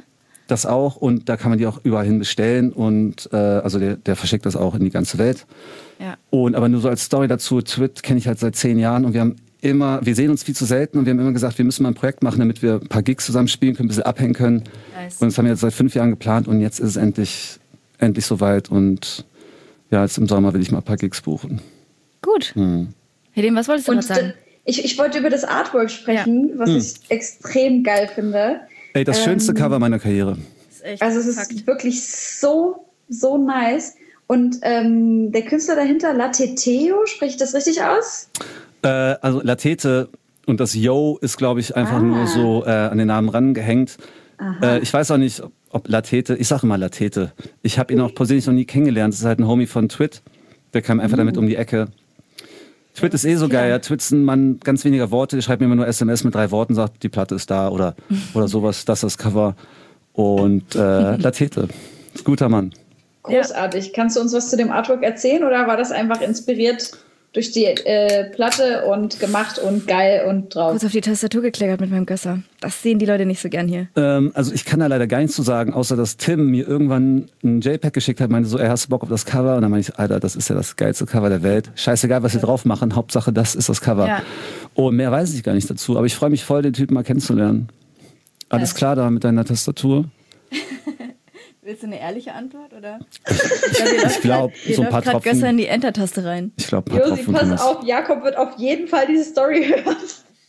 Das auch und da kann man die auch überall hin bestellen und äh, also der, der verschickt das auch in die ganze Welt. Ja. Und aber nur so als Story dazu, Twit kenne ich halt seit zehn Jahren und wir haben immer, wir sehen uns viel zu selten und wir haben immer gesagt, wir müssen mal ein Projekt machen, damit wir ein paar Gigs zusammen spielen können, ein bisschen abhängen können. Nice. Und das haben wir jetzt seit fünf Jahren geplant und jetzt ist es endlich, endlich soweit und ja, jetzt im Sommer will ich mal ein paar Gigs buchen. Gut. Hm. Helene, was wolltest du noch Und sagen? ich, ich wollte über das Artwork sprechen, ja. was hm. ich extrem geil finde. Ey, das ähm, schönste Cover meiner Karriere. Ist echt also es Fakt. ist wirklich so, so nice. Und ähm, der Künstler dahinter, Lateteo, spreche ich das richtig aus? Äh, also Latete und das Yo ist, glaube ich, einfach ah. nur so äh, an den Namen rangehängt. Äh, ich weiß auch nicht, ob, ob Latete, ich sage immer Latete. Ich habe ihn auch persönlich noch nie kennengelernt. Das ist halt ein Homie von Twit. Der kam einfach mhm. damit um die Ecke. Twit ist eh so geil. Ja. Twit ist ein Mann ganz weniger Worte. Der schreibt mir immer nur S M S mit drei Worten, sagt, die Platte ist da oder, oder sowas. Das ist das Cover. Und äh, Latete. Ist ein guter Mann. Großartig. Kannst du uns was zu dem Artwork erzählen oder war das einfach inspiriert durch die äh, Platte und gemacht und geil und drauf? Kurz auf die Tastatur gekleckert mit meinem Gösser. Das sehen die Leute nicht so gern hier. Ähm, also ich kann da leider gar nichts zu sagen, außer dass Tim mir irgendwann ein JPEG geschickt hat, meinte so, ey, hast du Bock auf das Cover? Und dann meinte ich, Alter, das ist ja das geilste Cover der Welt. Scheißegal, was wir drauf machen, Hauptsache das ist das Cover. Ja. Und mehr weiß ich gar nicht dazu, aber ich freue mich voll, den Typen mal kennenzulernen. Alles ja. klar da mit deiner Tastatur? Willst du eine ehrliche Antwort, oder? Ich glaube, so ein paar Tropfen. Gösser in die Enter-Taste rein. Ich glaube, ein paar Josi, pass auf, Jakob wird auf jeden Fall diese Story hören.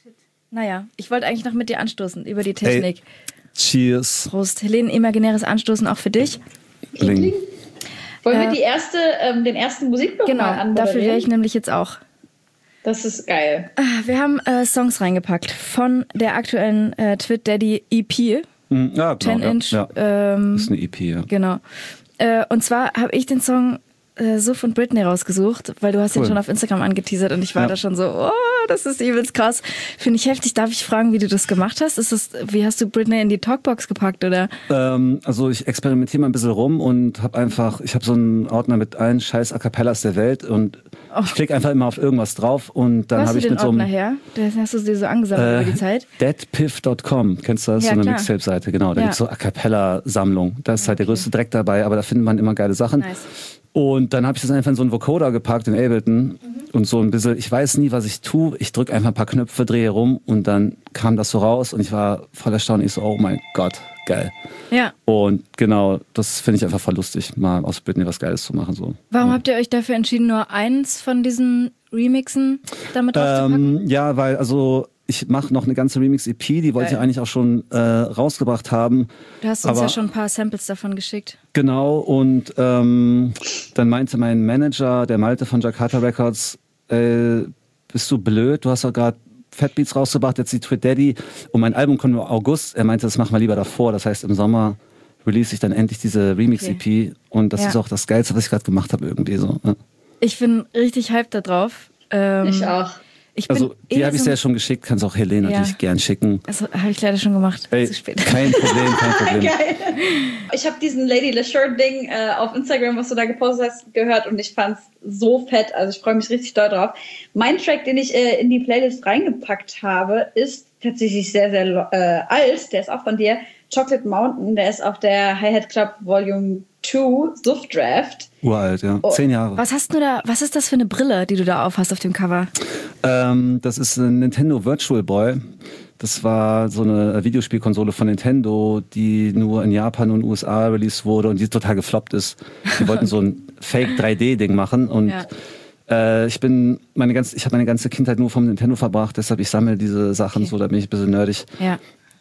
Naja, ich wollte eigentlich noch mit dir anstoßen über die Technik. Hey. Cheers. Prost. Helene, imaginäres Anstoßen auch für dich. Bling. Wollen äh, wir die erste, ähm, den ersten Musikblock genau, mal anmoderieren? Genau, dafür wäre ich nämlich jetzt auch. Das ist geil. Wir haben äh, Songs reingepackt von der aktuellen äh, Twit Daddy E P. Ja, genau, zehn Inch. Ja, ja. Ähm, das ist eine E P, ja. Genau. Äh, und zwar habe ich den Song äh, so von Britney rausgesucht, weil du hast cool. ihn schon auf Instagram angeteasert und ich war ja. da schon so, oh, das ist übelst krass. Finde ich heftig. Darf ich fragen, wie du das gemacht hast? Ist das, wie hast du Britney in die Talkbox gepackt, oder? Ähm, also ich experimentiere mal ein bisschen rum und habe einfach, ich habe so einen Ordner mit allen scheiß A Cappellas der Welt und oh. ich klicke einfach immer auf irgendwas drauf und dann habe ich mit so einem... Wo hast du den Ordner her? Das hast du dir so angesammelt äh, über die Zeit? deadpiff Punkt com, kennst du das? Ja, so eine klar. Mixtape-Seite, genau. Da ja. gibt es so A Cappella-Sammlung. Da ist okay. halt der größte Dreck dabei, aber da findet man immer geile Sachen. Nice. Und dann habe ich das einfach in so einen Vocoder gepackt, in Ableton. Mhm. Und so ein bisschen, ich weiß nie, was ich tue. Ich drücke einfach ein paar Knöpfe, drehe rum und dann kam das so raus und ich war voll erstaunt. Ich so, oh mein Gott, geil. Ja. Und genau, das finde ich einfach voll lustig, mal aus Britney was Geiles zu machen. So. Warum ja. habt ihr euch dafür entschieden, nur eins von diesen Remixen damit draufzupacken? Ähm, ja, weil also ich mache noch eine ganze Remix-E P, die wollte ich eigentlich auch schon äh, rausgebracht haben. Du hast uns aber, ja schon ein paar Samples davon geschickt. Genau, und ähm, dann meinte mein Manager, der Malte von Jakarta Records, äh, bist du blöd, du hast doch gerade Fat Beats rausgebracht, jetzt die Twit Daddy und mein Album kommt im August. Er meinte, das machen wir lieber davor, das heißt im Sommer release ich dann endlich diese Remix-E P okay. und das ja. ist auch das Geilste, was ich gerade gemacht habe irgendwie so. Ja. Ich bin richtig hyped da drauf. Ähm, ich auch. Ich also die habe ich dir ja schon geschickt, kannst auch Helene ja. natürlich gern schicken. Also habe ich leider schon gemacht. Ey, zu spät. Kein Problem, kein Problem. Geil. Ich habe diesen Lady LeSure Ding äh, auf Instagram, was du da gepostet hast, gehört und ich fand's so fett. Also ich freue mich richtig doll drauf. Mein Track, den ich äh, in die Playlist reingepackt habe, ist tatsächlich sehr, sehr äh, alt. Der ist auch von dir. Chocolate Mountain, der ist auf der Hi-Hat Club Volume zwei Suff Draft. Uralt, ja. Oh. Zehn Jahre. Was hast du da, was ist das für eine Brille, die du da aufhast auf dem Cover? Ähm, das ist ein Nintendo Virtual Boy. Das war so eine Videospielkonsole von Nintendo, die nur in Japan und U S A released wurde und die total gefloppt ist. Die wollten so ein Fake drei D Ding machen und ja. äh, ich bin meine ganze, ich habe meine ganze Kindheit nur vom Nintendo verbracht, deshalb ich sammle diese Sachen okay. so, da bin ich ein bisschen nerdig. Ja.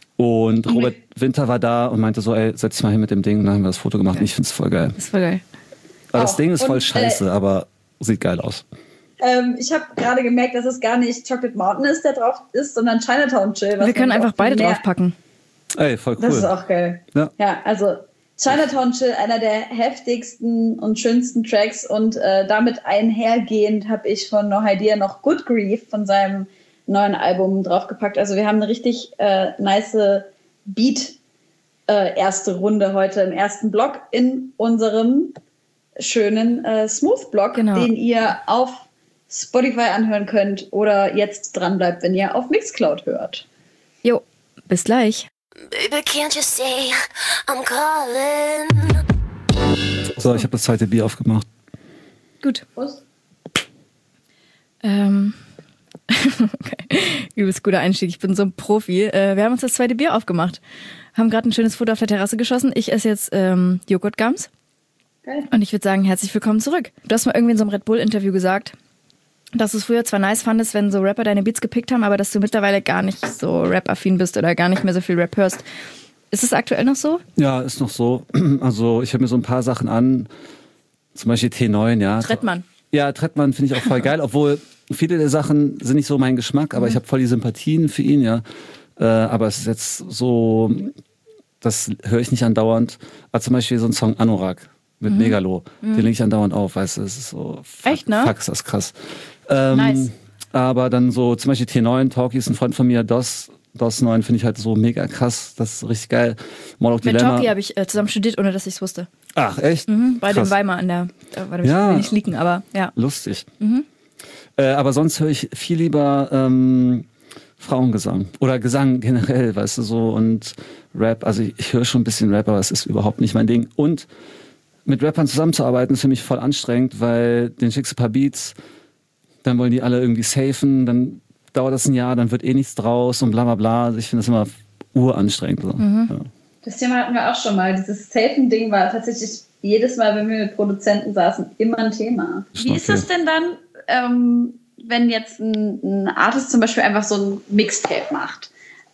Und Robert Winter war da und meinte so, ey, setz dich mal hin mit dem Ding. Und dann haben wir das Foto gemacht okay. und ich finde es voll geil. Das ist voll geil. Aber das oh. Ding ist voll und, scheiße, äh, aber sieht geil aus. Ähm, ich habe gerade gemerkt, dass es gar nicht Chocolate Mountain ist, der drauf ist, sondern Chinatown Chill. Wir können einfach beide mehr... draufpacken. Ey, voll cool. Das ist auch geil. Ja, ja also Chinatown Chill, einer der heftigsten und schönsten Tracks und äh, damit einhergehend habe ich von No Idea noch Good Grief von seinem neuen Album draufgepackt. Also wir haben eine richtig äh, nice Beat äh, erste Runde heute im ersten Block in unserem schönen äh, Smooth-Block, genau. den ihr auf Spotify anhören könnt oder jetzt dran bleibt, wenn ihr auf Mixcloud hört. Jo, bis gleich. Baby, can't you see I'm calling? So, ich habe das zweite Bier aufgemacht. Gut. Prost. Ähm. Okay. Übelst guter Einstieg. Ich bin so ein Profi. Äh, wir haben uns das zweite Bier aufgemacht. Haben gerade ein schönes Foto auf der Terrasse geschossen. Ich esse jetzt ähm, Joghurtgums. Geil. Und ich würde sagen, herzlich willkommen zurück. Du hast mal irgendwie in so einem Red Bull-Interview gesagt, dass du es früher zwar nice fandest, wenn so Rapper deine Beats gepickt haben, aber dass du mittlerweile gar nicht so Rap-affin bist oder gar nicht mehr so viel Rap hörst. Ist es aktuell noch so? Ja, ist noch so. Also ich höre mir so ein paar Sachen an. Zum Beispiel T neun, ja. Trettmann. Ja, Trettmann finde ich auch voll geil, obwohl viele der Sachen sind nicht so mein Geschmack, aber mhm. ich habe voll die Sympathien für ihn, ja. Äh, aber es ist jetzt so, das höre ich nicht andauernd. Aber zum Beispiel so ein Song Anorak mit mhm. Megalo, mhm. den lege ich andauernd auf, weißt du, es ist so, fuck, echt, ne? Fuck, ist das krass. Ähm, nice. Aber dann so zum Beispiel T neun, Talkie ist ein Freund von mir, DOS, DOS neun finde ich halt so mega krass, das ist richtig geil. Moloch mit Dilemma. Talkie habe ich äh, zusammen studiert, ohne dass ich es wusste. Ach, echt? Mhm, bei krass. dem Weimar an der, da war ja. nicht liegen, aber ja. Lustig. Mhm. Äh, aber sonst höre ich viel lieber ähm, Frauengesang oder Gesang generell, weißt du, so, und Rap. Also ich, ich höre schon ein bisschen Rap, aber es ist überhaupt nicht mein Ding. Und mit Rappern zusammenzuarbeiten ist für mich voll anstrengend, weil den schickst du ein paar Beats, dann wollen die alle irgendwie safen, dann dauert das ein Jahr, dann wird eh nichts draus und bla bla bla. Also ich finde das immer uranstrengend. So. Mhm. Ja. Das Thema hatten wir auch schon mal. Dieses Safen-Ding war tatsächlich jedes Mal, wenn wir mit Produzenten saßen, immer ein Thema. Wie Okay. ist das denn dann, ähm, wenn jetzt ein, ein Artist zum Beispiel einfach so ein Mixtape macht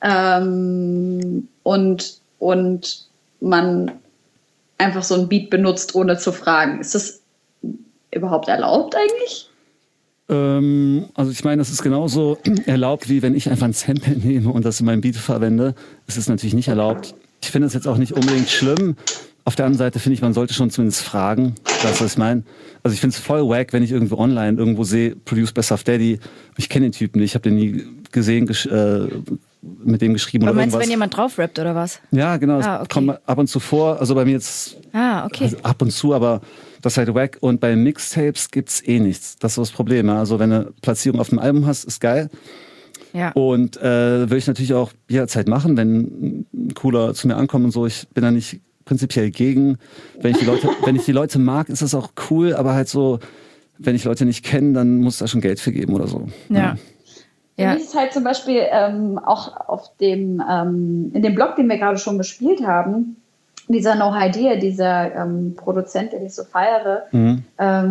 ähm, und, und man einfach so ein Beat benutzt, ohne zu fragen? Ist das überhaupt erlaubt eigentlich? Ähm, also ich meine, das ist genauso erlaubt, wie wenn ich einfach ein Sample nehme und das in meinem Beat verwende. Es ist natürlich nicht erlaubt. Ich finde es jetzt auch nicht unbedingt schlimm. Auf der anderen Seite finde ich, man sollte schon zumindest fragen, das, was ich meine. Also ich finde es voll wack, wenn ich irgendwo online irgendwo sehe, Produced by Suff Daddy. Ich kenne den Typen nicht, ich habe den nie gesehen, gesch- äh, mit dem geschrieben Aber oder meinst du, irgendwas. wenn jemand drauf rappt oder was? Ja, genau, das Ah, okay. kommt ab und zu vor. Also bei mir jetzt Ah, okay. also ab und zu, aber das ist halt wack. Und bei Mixtapes gibt's eh nichts. Das ist so das Problem. Ja. Also wenn du eine Platzierung auf dem Album hast, ist geil. Ja. Und äh, würde ich natürlich auch jederzeit machen, wenn ein Cooler zu mir ankommt und so. Ich bin da nicht prinzipiell gegen. Wenn ich die Leute, wenn ich die Leute mag, ist das auch cool. Aber halt so, wenn ich Leute nicht kenne, dann muss da schon Geld für geben oder so. Ja. Für Ja. mich ist halt zum Beispiel ähm, auch auf dem, ähm, in dem Blog, den wir gerade schon gespielt haben, dieser No Idea, dieser ähm, Produzent, den ich so feiere, Mhm.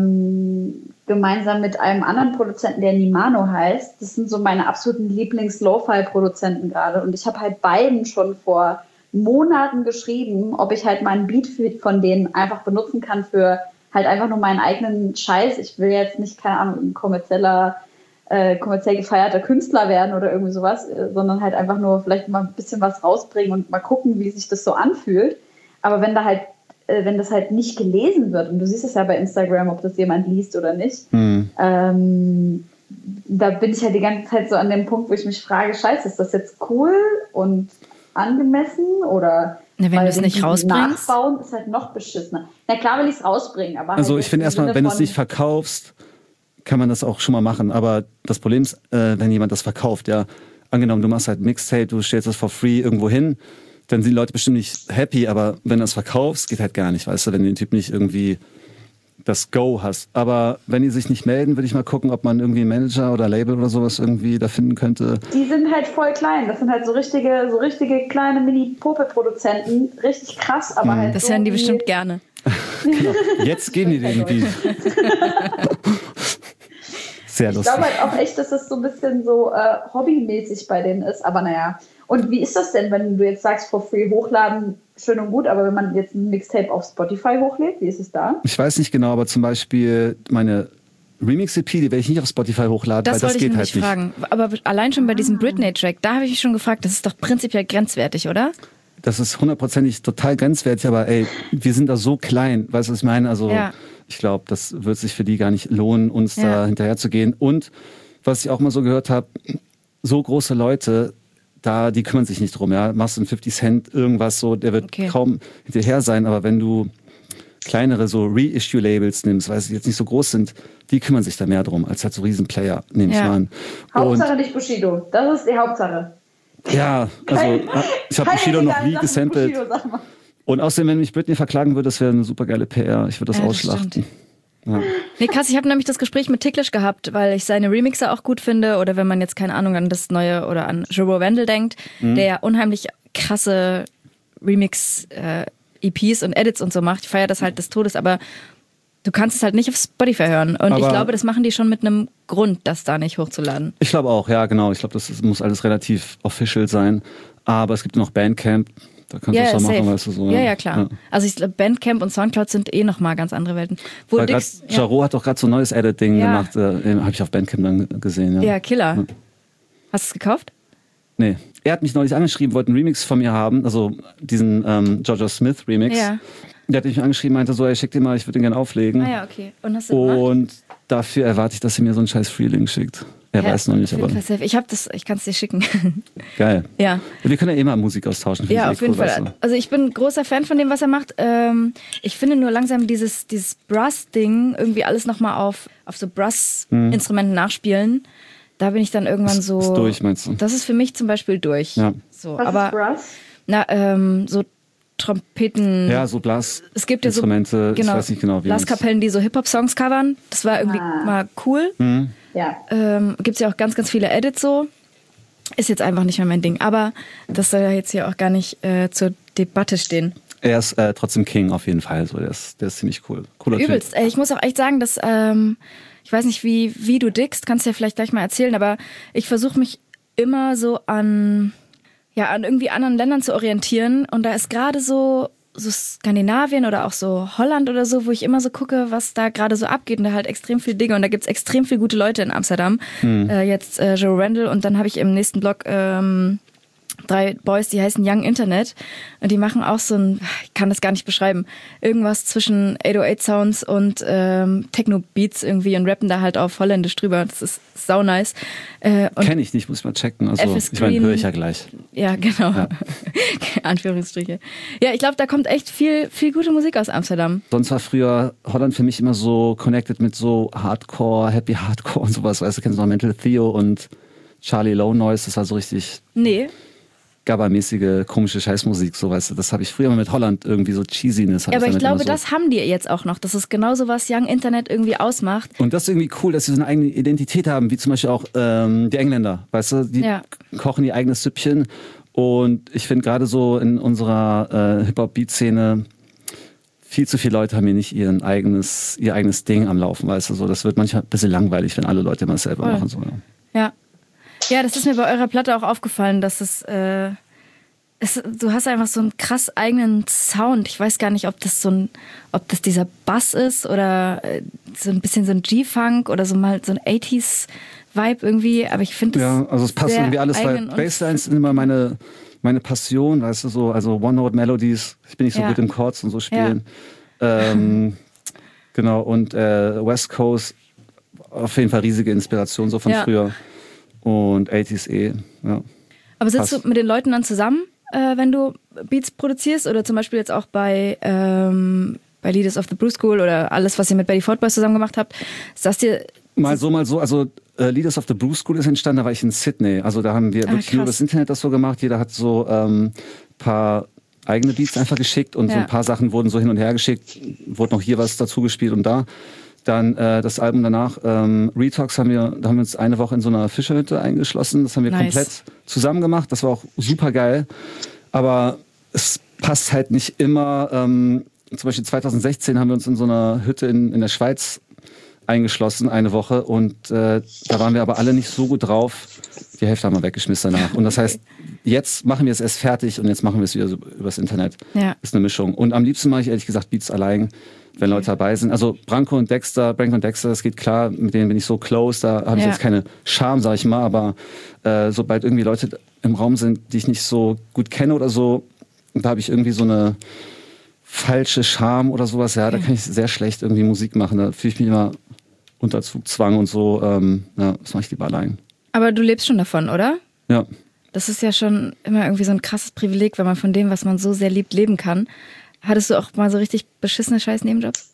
ähm, gemeinsam mit einem anderen Produzenten, der Nimano heißt. Das sind so meine absoluten Lieblings-Lo-Fi-Produzenten gerade. Und ich habe halt beiden schon vor Monaten geschrieben, ob ich halt mal ein Beat von denen einfach benutzen kann für halt einfach nur meinen eigenen Scheiß. Ich will jetzt nicht, keine Ahnung, ein kommerzieller, äh, kommerziell gefeierter Künstler werden oder irgendwie sowas, äh, sondern halt einfach nur vielleicht mal ein bisschen was rausbringen und mal gucken, wie sich das so anfühlt. Aber wenn da halt, äh, wenn das halt nicht gelesen wird, und du siehst es ja bei Instagram, ob das jemand liest oder nicht, Mhm. ähm, da bin ich halt die ganze Zeit so an dem Punkt, wo ich mich frage, scheiße, ist das jetzt cool und angemessen oder Na, wenn weil du es nicht die rausbringst? Nachbauen ist halt noch beschissener. Na klar will ich es rausbringen, aber Also halt ich jetzt finde im erstmal, Sinne wenn du es von- nicht verkaufst, kann man das auch schon mal machen. Aber das Problem ist, äh, wenn jemand das verkauft, ja, angenommen, du machst halt Mixtape, du stellst das for free irgendwo hin, dann sind die Leute bestimmt nicht happy, aber wenn du das verkaufst, geht halt gar nicht, weißt du, wenn du den Typ nicht irgendwie das Go hast. Aber wenn die sich nicht melden, würde ich mal gucken, ob man irgendwie einen Manager oder Label oder sowas irgendwie da finden könnte. Die sind halt voll klein. Das sind halt so richtige, so richtige kleine Mini-Popel-Produzenten. Richtig krass, aber halt Das so hören die wie- bestimmt gerne. Genau. Jetzt geben die den irgendwie. Sehr Ich lustig. glaube halt auch echt, dass das so ein bisschen so äh, hobbymäßig bei denen ist, aber naja. Und wie ist das denn, wenn du jetzt sagst, for free hochladen, schön und gut, aber wenn man jetzt ein Mixtape auf Spotify hochlädt, wie ist es da? Ich weiß nicht genau, aber zum Beispiel meine Remix-E P, die werde ich nicht auf Spotify hochladen, Das weil das wollte ich geht nämlich halt nicht. fragen. Aber allein schon bei diesem Britney-Track, da habe ich mich schon gefragt, das ist doch prinzipiell grenzwertig, oder? Das ist hundertprozentig total grenzwertig, aber ey, wir sind da so klein, weißt du, was ich meine? Also Ja. ich glaube, das wird sich für die gar nicht lohnen, uns Ja. da hinterher zu gehen. Und was ich auch mal so gehört habe, so große Leute, da, die kümmern sich nicht drum, ja. Machst du einen fifty Cent irgendwas so, der wird Okay. kaum hinterher sein, aber wenn du kleinere so Reissue-Labels nimmst, weil sie jetzt nicht so groß sind, die kümmern sich da mehr drum, als halt so Riesenplayer, nehme ich Ja. mal an. Und Hauptsache nicht Bushido. Das ist die Hauptsache. Ja, also ich habe Bushido noch nie gesampelt. Und außerdem, wenn mich Britney verklagen würde, das wäre eine super geile P R. Ich würde das Ja, das ausschlachten. Ja. Nee, krass, ich habe nämlich das Gespräch mit Ticklish gehabt, weil ich seine Remixer auch gut finde. Oder wenn man jetzt, keine Ahnung, an das neue oder an Jero Randall denkt, Mhm. der ja unheimlich krasse Remix-E Ps und Edits und so macht. Ich feiere das halt des Todes, aber du kannst es halt nicht auf Spotify hören. Und Aber ich glaube, das machen die schon mit einem Grund, das da nicht hochzuladen. Ich glaube auch, ja, genau. Ich glaube, das ist, muss alles relativ official sein. Aber es gibt noch Bandcamp. Da kannst du es auch machen, weißt du so. Ja, ja, klar. Ja. Also ich glaube, Bandcamp und Soundcloud sind eh nochmal ganz andere Welten. Wo Weil grad, Dix, ja. Jaro hat doch gerade so ein neues Edit-Ding Ja. gemacht. Äh, Habe ich auf Bandcamp dann gesehen. Ja, Ja, Killer. Ja. Hast du es gekauft? Nee. Er hat mich neulich angeschrieben, wollte einen Remix von mir haben. Also diesen ähm, Jojo Smith Remix. Ja. Der hat mich angeschrieben, meinte so, ey, schick den mal, ich würde den gerne auflegen. Ah ja, okay. Und hast du gemacht? Und dafür erwarte ich, dass sie mir so einen scheiß Freelink schickt. Er Ja, weiß noch nicht, auf jeden aber Fall safe. Ich habe das, ich kann es dir schicken. geil. Ja. Wir können ja eh mal Musik austauschen. finde Ja, ich auf eh jeden cool, Fall. weißt du. Also ich bin ein großer Fan von dem, was er macht. Ähm, ich finde nur langsam dieses, dieses Brass-Ding, irgendwie alles nochmal auf, auf so Brass-Instrumenten nachspielen. Da bin ich dann irgendwann Ist- so. ist durch, meinst du? Das ist für mich zum Beispiel durch. Ja. So, Was aber ist Brass? na, ähm, so Trompeten. Ja, so Blas. Es gibt ja so Instrumente, genau, ich weiß nicht genau, wie man's- Blaskapellen, die so Hip-Hop-Songs covern. Das war irgendwie Ah. mal cool. Mhm. Ja. Ähm, Gibt es ja auch ganz, ganz viele Edits so. Ist jetzt einfach nicht mehr mein Ding. Aber das soll ja jetzt hier auch gar nicht äh, zur Debatte stehen. Er ist äh, trotzdem King auf jeden Fall. So, der, ist, der ist ziemlich cool. Cooler Übelst. Ey, ich muss auch echt sagen, dass, ähm, ich weiß nicht, wie, wie du dickst, kannst du ja vielleicht gleich mal erzählen, aber ich versuche mich immer so an, ja, an irgendwie anderen Ländern zu orientieren. Und da ist gerade so, so Skandinavien oder auch so Holland oder so, wo ich immer so gucke, was da gerade so abgeht. Und da halt extrem viel Dinge. Und da gibt's extrem viel gute Leute in Amsterdam. Äh, jetzt äh, Joe Randall. Und dann habe ich im nächsten Blog ähm, drei Boys, die heißen Young Internet. Und die machen auch so ein, ich kann das gar nicht beschreiben, irgendwas zwischen acht null acht Sounds und ähm, Techno-Beats irgendwie und rappen da halt auf Holländisch drüber. Das ist sau nice. Äh, und Kenne ich nicht, muss ich mal checken. Also, F is ich meine, Green. höre ich ja gleich. ja, genau. Ja. Anführungsstriche. Ja, ich glaube, da kommt echt viel, viel gute Musik aus Amsterdam. Sonst war früher Holland für mich immer so connected mit so Hardcore, Happy Hardcore und sowas. Weißt du, kennst du noch Mental Theo und Charlie Low Noise? Das war so richtig Nee. Gabba-mäßige, komische Scheißmusik, so weißt du. Das habe ich früher mal mit Holland irgendwie so Cheesiness. hab Ja, aber ich damit glaube, immer so. das haben die jetzt auch noch. Das ist genauso, was Young Internet irgendwie ausmacht. Und das ist irgendwie cool, dass sie so eine eigene Identität haben, wie zum Beispiel auch ähm, die Engländer, weißt du, die Ja. kochen ihr eigenes Süppchen. Und ich finde gerade so in unserer äh, Hip-Hop-Beat-Szene, viel zu viele Leute haben hier nicht ihren eigenes, ihr eigenes Ding am Laufen, weißt du, so. Das wird manchmal ein bisschen langweilig, wenn alle Leute immer selber Voll. machen. So, ja. Ja. Ja, das ist mir bei eurer Platte auch aufgefallen, dass es, äh, es, du hast einfach so einen krass eigenen Sound. Ich weiß gar nicht, ob das so ein, ob das dieser Bass ist oder äh, so ein bisschen so ein G-Funk oder so mal so ein achtziger-Vibe irgendwie, aber ich finde Ja, also es passt sehr irgendwie alles, weil eigen und- Basslines sind immer meine, meine Passion, weißt du, so, also One-Note-Melodies, ich bin nicht so Ja. gut im Chords und so spielen. Ähm, genau, und äh, West Coast, auf jeden Fall riesige Inspiration so von Ja. früher. Und achtziger eh, ja. Aber sitzt passt. du mit den Leuten dann zusammen, äh, wenn du Beats produzierst oder zum Beispiel jetzt auch bei, ähm, bei Leaders of the Blue School oder alles, was ihr mit Betty Ford Boys zusammen gemacht habt, sagst dir, Mal so, mal so. Also äh, Leaders of the Blue School ist entstanden, da war ich in Sydney. Also da haben wir Ah, wirklich nur krass. das Internet das so gemacht. Jeder hat so ähm, paar eigene Beats einfach geschickt und so Ja. ein paar Sachen wurden so hin und her geschickt. Wurde noch hier was dazu gespielt und da. Dann äh, das Album danach, ähm, Retox, haben wir, da haben wir uns eine Woche in so einer Fischerhütte eingeschlossen. Das haben wir Nice. komplett zusammen gemacht. Das war auch super geil. Aber es passt halt nicht immer. Ähm, zum Beispiel zwanzig sechzehn haben wir uns in so einer Hütte in, in der Schweiz eingeschlossen, eine Woche. Und äh, da waren wir aber alle nicht so gut drauf. Die Hälfte haben wir weggeschmissen danach. Und das heißt, jetzt machen wir es erst fertig und jetzt machen wir es wieder so übers Internet. Ja. Ist eine Mischung. Und am liebsten mache ich ehrlich gesagt Beats allein, wenn Leute dabei sind. Also Branko und Dexter, Branko und Dexter, das geht klar, mit denen bin ich so close, da habe ich Ja. jetzt keine Scham, sag ich mal, aber äh, sobald irgendwie Leute im Raum sind, die ich nicht so gut kenne oder so, da habe ich irgendwie so eine falsche Scham oder sowas, ja, da kann ich sehr schlecht irgendwie Musik machen, da fühle ich mich immer unter Zugzwang und so, ähm, ja, das mache ich lieber allein. aber du lebst schon davon, oder? Ja. Das ist ja schon immer irgendwie so ein krasses Privileg, wenn man von dem, was man so sehr liebt, leben kann. Hattest du auch mal so richtig beschissene scheiß Nebenjobs?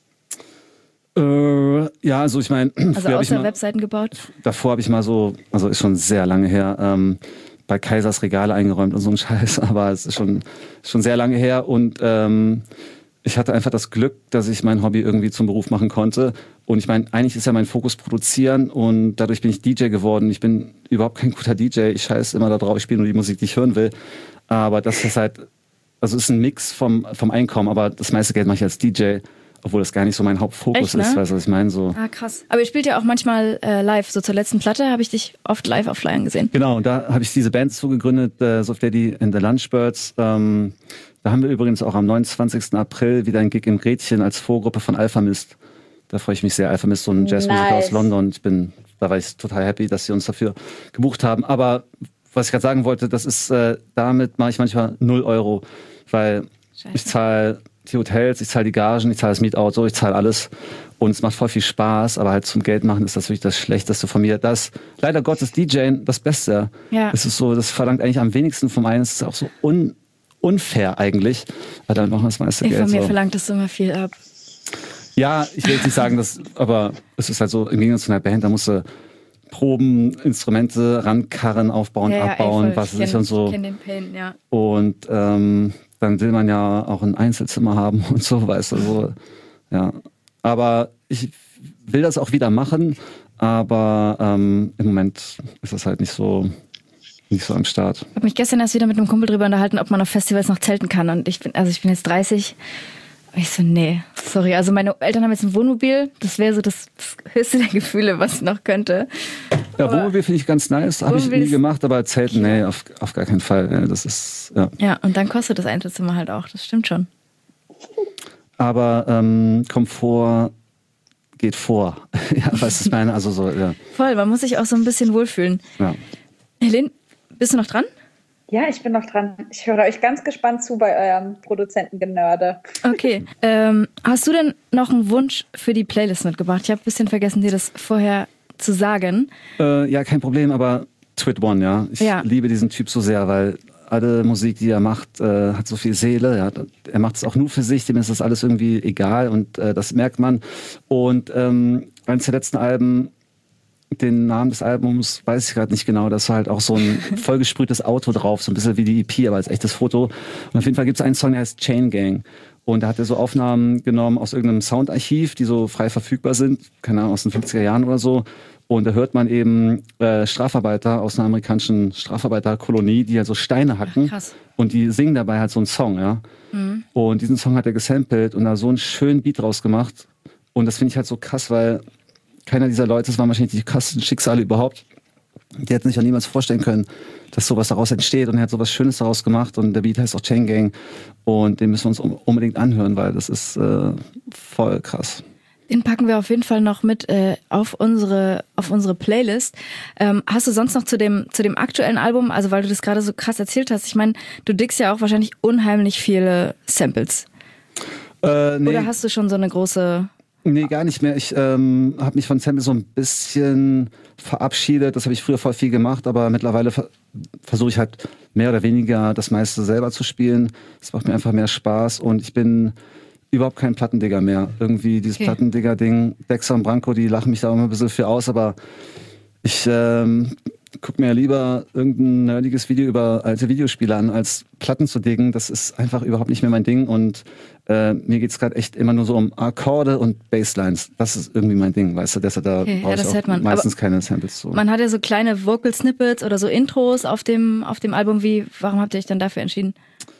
Äh, ja, also ich meine, Also außer Webseiten gebaut? davor habe ich mal so, also ist schon sehr lange her, ähm, bei Kaisers Regale eingeräumt und so ein Scheiß, aber es ist schon, schon sehr lange her und ähm, ich hatte einfach das Glück, dass ich mein Hobby irgendwie zum Beruf machen konnte. Und ich meine, eigentlich ist ja mein Fokus produzieren und dadurch bin ich D J geworden. Ich bin überhaupt kein guter D J. Ich scheiße immer da drauf, ich spiele nur die Musik, die ich hören will. Aber das ist halt, also es ist ein Mix vom, vom Einkommen, aber das meiste Geld mache ich als D J, obwohl das gar nicht so mein Hauptfokus Echt, ne? ist, weißt du, was ich meine? So. Ah, krass. Aber ihr spielt ja auch manchmal äh, live. So zur letzten Platte habe ich dich oft live auf Flyern gesehen. Genau, und da habe ich diese Band zugegründet, äh, Soft Daddy and the Lunchbirds. Ähm, da haben wir übrigens auch am neunundzwanzigsten April wieder ein Gig im Gretchen als Vorgruppe von Alpha Mist. Da freue ich mich sehr. Alpha Mist, so ein Jazzmusiker Nice. aus London. Ich bin, da war ich total happy, dass sie uns dafür gebucht haben. Aber was ich gerade sagen wollte, das ist, äh, damit mache ich manchmal null Euro, weil Scheiße. ich zahle die Hotels, ich zahle die Gagen, ich zahle das Mietauto, ich zahle alles. Und es macht voll viel Spaß, aber halt zum Geld machen ist das wirklich das Schlechteste von mir. Das leider Gottes D J das Beste. Ja. Es ist so, das verlangt eigentlich am wenigsten von einem. Es ist auch so un, unfair eigentlich, weil damit machen wir das meiste Ey, Geld. von mir So. verlangt das immer viel ab. Ja, ich will jetzt nicht sagen, dass, aber es ist halt so, im Gegensatz zu einer Band, da musst du Proben, Instrumente, rankarren, aufbauen, Ja, ja, ey, abbauen, voll. was Ich weiß ich kenn- und so. Ich kenne den Pain, ja. Und ähm, dann will man ja auch ein Einzelzimmer haben und so, weißt du, so. Ja. Aber ich will das auch wieder machen, aber ähm, im Moment ist das halt nicht so, nicht so am Start. Ich habe mich gestern erst wieder mit einem Kumpel drüber unterhalten, ob man auf Festivals noch zelten kann. Und ich bin, also ich bin jetzt dreißig. Und ich so, nee, sorry. Also meine Eltern haben jetzt ein Wohnmobil. Das wäre so das, das höchste der Gefühle, was ich noch könnte. Ja, Wohnmobil finde ich ganz nice, habe ich Wohnmobil nie ist- gemacht, aber Zelten, nee, auf, auf gar keinen Fall. Ja, das ist, ja. Ja, und dann kostet das Einzelzimmer halt auch. Das stimmt schon. Aber ähm, Komfort geht vor. Ja, weißt du, ich meine, also so, ja. Voll, man muss sich auch so ein bisschen wohlfühlen. ja. Helene, bist du noch dran? Ja, ich bin noch dran. Ich höre euch ganz gespannt zu bei eurem Produzentengenörde. Okay. Ähm, hast du denn noch einen Wunsch für die Playlist mitgebracht? Ich habe ein bisschen vergessen, dir das vorher zu sagen. Äh, ja, kein Problem, aber Twit One, ja. Ich Ja. liebe diesen Typ so sehr, weil alle Musik, die er macht, äh, hat so viel Seele. Ja. Er macht es auch nur für sich, dem ist das alles irgendwie egal und äh, das merkt man. Und ähm, eines der letzten Alben, den Namen des Albums weiß ich gerade nicht genau, da ist halt auch so ein vollgesprühtes Auto drauf, so ein bisschen wie die E P, aber als echtes Foto. Und auf jeden Fall gibt es einen Song, der heißt Chain Gang. Und da hat er so Aufnahmen genommen aus irgendeinem Soundarchiv, die so frei verfügbar sind, keine Ahnung, aus den fünfziger Jahren oder so. Und da hört man eben äh, Strafarbeiter aus einer amerikanischen Strafarbeiterkolonie, die halt so Steine hacken. Ach, krass. Und die singen dabei halt so einen Song, ja. Mhm. Und diesen Song hat er gesampelt und da so einen schönen Beat draus gemacht. Und das finde ich halt so krass, weil keiner dieser Leute, das waren wahrscheinlich die krassesten Schicksale überhaupt. Die hätten sich auch niemals vorstellen können, dass sowas daraus entsteht. Und er hat sowas Schönes daraus gemacht. Und der Beat heißt auch Chain Gang. Und den müssen wir uns um, unbedingt anhören, weil das ist äh, voll krass. Den packen wir auf jeden Fall noch mit äh, auf unsere auf unsere Playlist. Ähm, hast du sonst noch zu dem zu dem aktuellen Album, also weil du das gerade so krass erzählt hast, ich meine, du dickst ja auch wahrscheinlich unheimlich viele Samples. Äh, nee. Oder hast du schon so eine große... Nee, gar nicht mehr. Ich ähm, habe mich von Samples so ein bisschen verabschiedet. Das habe ich früher voll viel gemacht, aber mittlerweile ver versuche ich halt mehr oder weniger das meiste selber zu spielen. Das macht mir einfach mehr Spaß und ich bin überhaupt kein Plattendigger mehr. Irgendwie dieses Okay. Plattendigger-Ding, Dexter und Branko, die lachen mich da immer ein bisschen für aus, aber ich ähm, guck mir lieber irgendein nerdiges Video über alte Videospiele an, als Platten zu diggen. Das ist einfach überhaupt nicht mehr mein Ding und äh, mir geht's gerade echt immer nur so um Akkorde und Basslines. Das ist irgendwie mein Ding, weißt du, deshalb da Okay, brauche ja, ich das auch hört man. meistens Aber keine Samples zu. Man hat ja so kleine Vocal-Snippets oder so Intros auf dem auf dem Album. Wie, warum habt ihr euch dann dafür entschieden?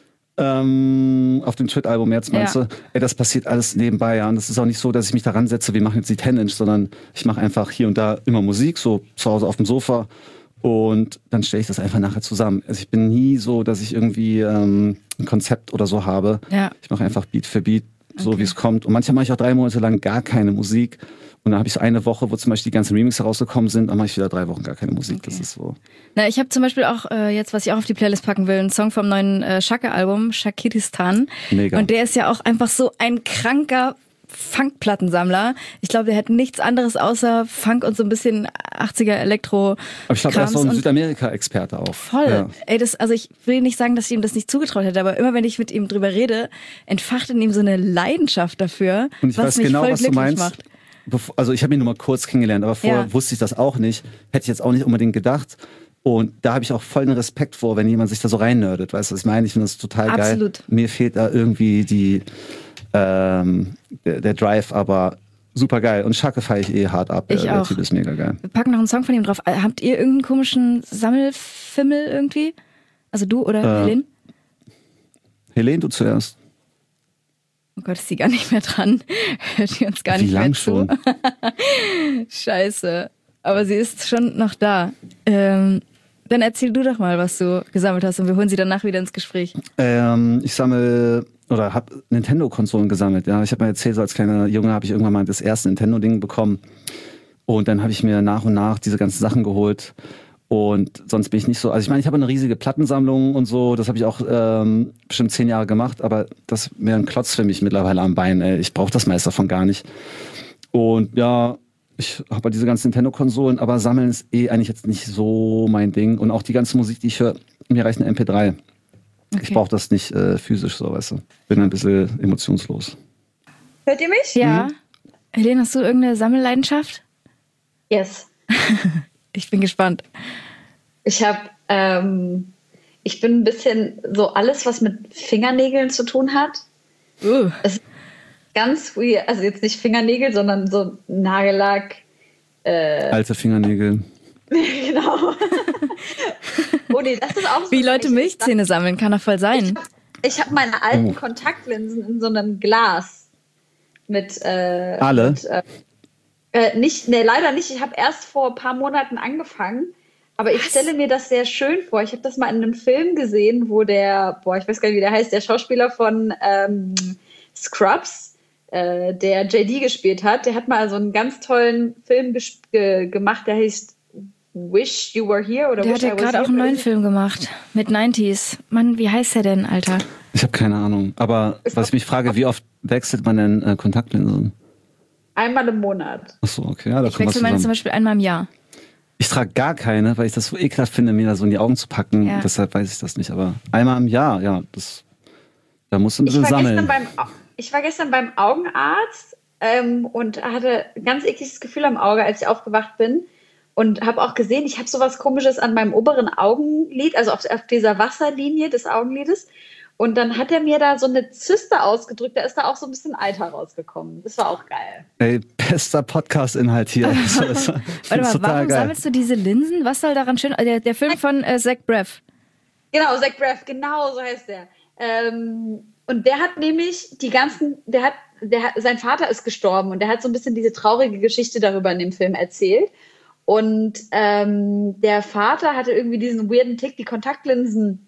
Ähm, auf dem Twit-Album jetzt meinst Ja. du? Ey, das passiert alles nebenbei, ja. Und das ist auch nicht so, dass ich mich daran setze, wir machen jetzt die zehn-Inch, sondern ich mache einfach hier und da immer Musik, so zu Hause auf dem Sofa. Und dann stelle ich das einfach nachher zusammen. Also ich bin nie so, dass ich irgendwie ähm, ein Konzept oder so habe. Ja. Ich mache einfach Beat für Beat, so Okay. wie es kommt. Und manchmal mache ich auch drei Monate lang gar keine Musik. Und dann habe ich so eine Woche, wo zum Beispiel die ganzen Remixes rausgekommen sind, dann mache ich wieder drei Wochen gar keine Musik. Das ist so. Na, ich habe zum Beispiel auch äh, jetzt, was ich auch auf die Playlist packen will, einen Song vom neuen äh, Shaka-Album, Shakiristan. Mega. Und der ist ja auch einfach so ein kranker Funk-Plattensammler. Ich glaube, der hat nichts anderes außer Funk und so ein bisschen achtziger Elektro. Aber ich glaube, er ist so ein und Südamerika-Experte auch. voll. Ja. Ey, das, also ich will nicht sagen, dass ich ihm das nicht zugetraut hätte, aber immer wenn ich mit ihm drüber rede, entfacht in ihm so eine Leidenschaft dafür, Und ich was weiß mich genau, voll was du glücklich meinst. macht. Bevor, also ich habe ihn nur mal kurz kennengelernt, aber vorher Ja. wusste ich das auch nicht. Hätte ich jetzt auch nicht unbedingt gedacht. Und da habe ich auch vollen Respekt vor, wenn jemand sich da so reinnördet. Weißt du, was ich meine? Ich finde das total Absolut. geil. Mir fehlt da irgendwie die, ähm, der, der Drive, aber super geil. Und Schacke feiere ich eh hart ab. Ich der, der auch. Typ ist mega geil. Wir packen noch einen Song von ihm drauf. Habt ihr irgendeinen komischen Sammelfimmel irgendwie? Also du oder Äh, Helene? Helene, du zuerst. Oh Gott, ist sie gar nicht mehr dran. Hört die uns gar Wie nicht lang mehr zu. schon? Scheiße. Aber sie ist schon noch da. Ähm, dann erzähl du doch mal, was du gesammelt hast und wir holen sie danach wieder ins Gespräch. Ähm, ich sammle oder habe Nintendo-Konsolen gesammelt. Ja, ich habe mal erzählt, so als kleiner Junge habe ich irgendwann mal das erste Nintendo-Ding bekommen. Und dann habe ich mir nach und nach diese ganzen Sachen geholt. Und sonst bin ich nicht so. Also ich meine, ich habe eine riesige Plattensammlung und so. Das habe ich auch ähm, bestimmt zehn Jahre gemacht. Aber das wäre ein Klotz für mich mittlerweile am Bein. Ey. Ich brauche das meiste davon gar nicht. Und ja, ich habe halt diese ganzen Nintendo-Konsolen. Aber Sammeln ist eh eigentlich jetzt nicht so mein Ding. Und auch die ganze Musik, die ich höre, mir reicht eine M P drei. Okay. Ich brauche das nicht äh, physisch so, weißt du. Bin ein bisschen emotionslos. Hört ihr mich? Ja. Helene, hast du irgendeine Sammelleidenschaft? Yes. Ich bin gespannt. Ich habe, ähm, ich bin ein bisschen so alles, was mit Fingernägeln zu tun hat. Uh. Es ist ganz weird, also jetzt nicht Fingernägel, sondern so Nagellack. Äh, Alte Fingernägel. genau. Oh nee, das ist auch so. Wie Leute Milchzähne sammeln, kann doch voll sein. Ich habe meine alten Oh. Kontaktlinsen in so einem Glas mit. Äh, Alle? Mit, äh, äh, nicht, nee, leider nicht. Ich habe erst vor ein paar Monaten angefangen. Aber ich stelle mir das sehr schön vor. Ich habe das mal in einem Film gesehen, wo der, boah, ich weiß gar nicht, wie der heißt, der Schauspieler von ähm, Scrubs, äh, der J D gespielt hat, der hat mal so einen ganz tollen Film ges- ge- gemacht, der heißt Wish You Were Here oder Der Wish hat ja I Was gerade auch Here. einen neuen Film gemacht mit neunziger. Mann, wie heißt der denn, Alter? Ich habe keine Ahnung. Aber was ich mich frage, wie oft wechselt man denn äh, Kontaktlinsen? Einmal im Monat. Achso, okay. Ja, da Ich kommen wir wechsle meine zum zusammen. Beispiel einmal im Jahr. Ich trage gar keine, weil ich das so ekelhaft finde, mir da so in die Augen zu packen. Ja. Deshalb weiß ich das nicht. Aber einmal im Jahr, ja, das, da musst du ein Ich bisschen war, sammeln. gestern beim, Au- ich war gestern beim Augenarzt ähm, und hatte ein ganz ekliges Gefühl am Auge, als ich aufgewacht bin. Und habe auch gesehen, ich habe sowas Komisches an meinem oberen Augenlid, also auf, auf dieser Wasserlinie des Augenlides. Und dann hat er mir da so eine Zyste ausgedrückt, da ist da auch so ein bisschen Eiter rausgekommen. Das war auch geil. Ey, bester Podcast-Inhalt hier. Das ist- Warte total mal, warum geil. sammelst du diese Linsen? Was soll daran schön? Der, der Film von äh, Zach Braff. Genau, Zach Braff, genau so heißt der. Ähm, und der hat nämlich die ganzen, der hat, der hat, sein Vater ist gestorben und der hat so ein bisschen diese traurige Geschichte darüber in dem Film erzählt. Und ähm, der Vater hatte irgendwie diesen weirden Tick, die Kontaktlinsen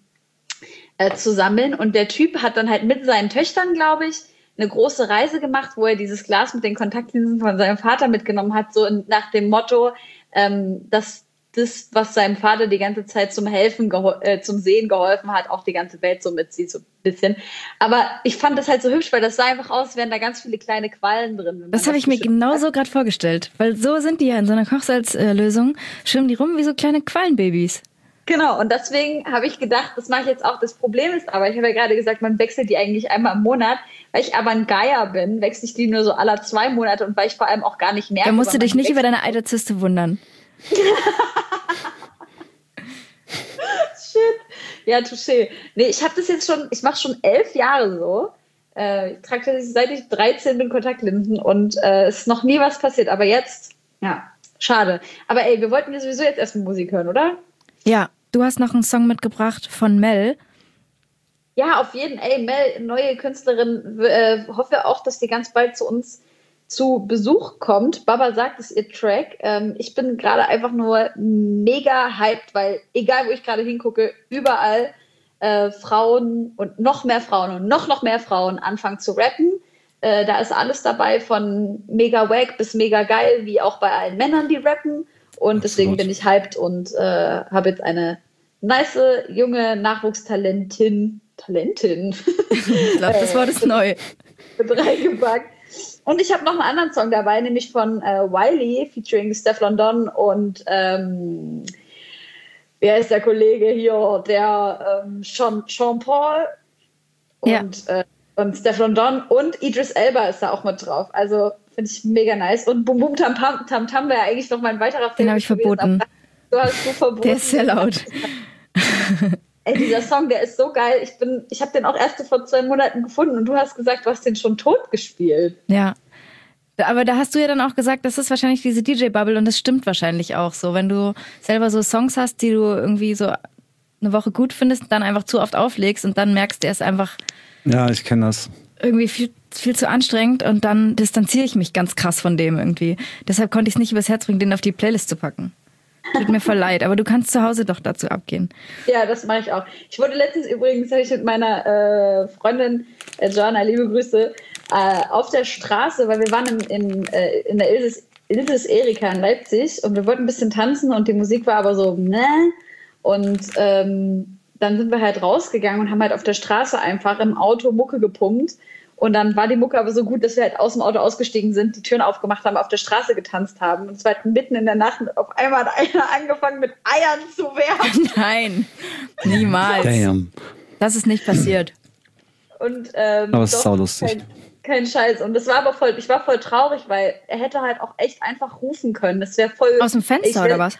äh, zu sammeln. Und der Typ hat dann halt mit seinen Töchtern, glaube ich, eine große Reise gemacht, wo er dieses Glas mit den Kontaktlinsen von seinem Vater mitgenommen hat, so in, nach dem Motto, ähm, dass das, was seinem Vater die ganze Zeit zum Helfen, geho- äh, zum Sehen geholfen hat, auch die ganze Welt so mitzieht, so ein bisschen. Aber ich fand das halt so hübsch, weil das sah einfach aus, wären da ganz viele kleine Quallen drin. wenn man Das habe ich mir geschüttelt hat. genauso gerade vorgestellt. Weil so sind die ja in so einer Kochsalzlösung. Schwimmen die rum wie so kleine Quallenbabys. Genau, und deswegen habe ich gedacht, das mache ich jetzt auch. Das Problem ist aber, ich habe ja gerade gesagt, man wechselt die eigentlich einmal im Monat. Weil ich aber ein Geier bin, wechsle ich die nur so alle zwei Monate und weil ich vor allem auch gar nicht merke. Da musst du wann dich man nicht die über wechselt. deine Eiterzyste wundern. Shit. Ja, touché. Nee, ich habe das jetzt schon, ich mache schon elf Jahre so. Äh, ich trage das seit ich dreizehn bin Kontaktlinsen und äh, es ist noch nie was passiert. Aber jetzt, ja, schade. Aber ey, wir wollten ja sowieso jetzt erstmal Musik hören, oder? Ja, du hast noch einen Song mitgebracht von Mel. Ja, auf jeden Fall. Ey, Mel, neue Künstlerin, äh, hoffe auch, dass die ganz bald zu uns zu Besuch kommt. Baba sagt, es ist ihr Track. Ähm, ich bin gerade einfach nur mega hyped, weil egal, wo ich gerade hingucke, überall äh, Frauen und noch mehr Frauen und noch, noch mehr Frauen anfangen zu rappen. Äh, da ist alles dabei, von mega wack bis mega geil, wie auch bei allen Männern, die rappen. Und deswegen Absolut. bin ich hyped und äh, habe jetzt eine nice, junge Nachwuchstalentin, Talentin, Ich glaube, das Wort ist neu. mit reingepackt. Und ich habe noch einen anderen Song dabei, nämlich von äh, Wiley featuring Steph London und ähm, wer ist der Kollege hier? Der ähm, Sean, Sean Paul und, Ja. äh, und Steph London und Idris Elba ist da auch mit drauf. Also finde ich mega nice. Und Boom Boom Tam Tam Tam Tam wäre eigentlich noch mein weiterer Film. Den habe ich verboten. Du hast so verboten. Der ist sehr laut. Ey, dieser Song, der ist so geil. Ich bin, ich habe den auch erst vor zwei Monaten gefunden und du hast gesagt, du hast den schon tot gespielt. Ja. Aber da hast du ja dann auch gesagt, das ist wahrscheinlich diese D J-Bubble und das stimmt wahrscheinlich auch so. Wenn du selber so Songs hast, die du irgendwie so eine Woche gut findest, dann einfach zu oft auflegst und dann merkst, der ist einfach Ja, ich kenne das. irgendwie viel, viel zu anstrengend und dann distanziere ich mich ganz krass von dem irgendwie. Deshalb konnte ich es nicht übers Herz bringen, den auf die Playlist zu packen. Tut mir voll leid, aber du kannst zu Hause doch dazu abgehen. Ja, das mache ich auch. Ich wurde letztens übrigens, habe ich mit meiner äh, Freundin äh, Joanna, liebe Grüße, äh, auf der Straße, weil wir waren in, in, äh, in der Ilses, Ilses Erika in Leipzig und wir wollten ein bisschen tanzen und die Musik war aber so, ne? Und ähm, dann sind wir halt rausgegangen und haben halt auf der Straße einfach im Auto Mucke gepumpt. Und dann war die Mucke aber so gut, dass wir halt aus dem Auto ausgestiegen sind, die Türen aufgemacht haben, auf der Straße getanzt haben. Und es war halt mitten in der Nacht und auf einmal hat einer angefangen mit Eiern zu werfen. Nein, niemals. Damn. Das ist nicht passiert. Und, ähm, Aber es ist doch, saulustig. Kein, kein Scheiß. Und das war aber voll, ich war voll traurig, weil er hätte halt auch echt einfach rufen können. Das wäre voll. Aus dem Fenster ich, oder was?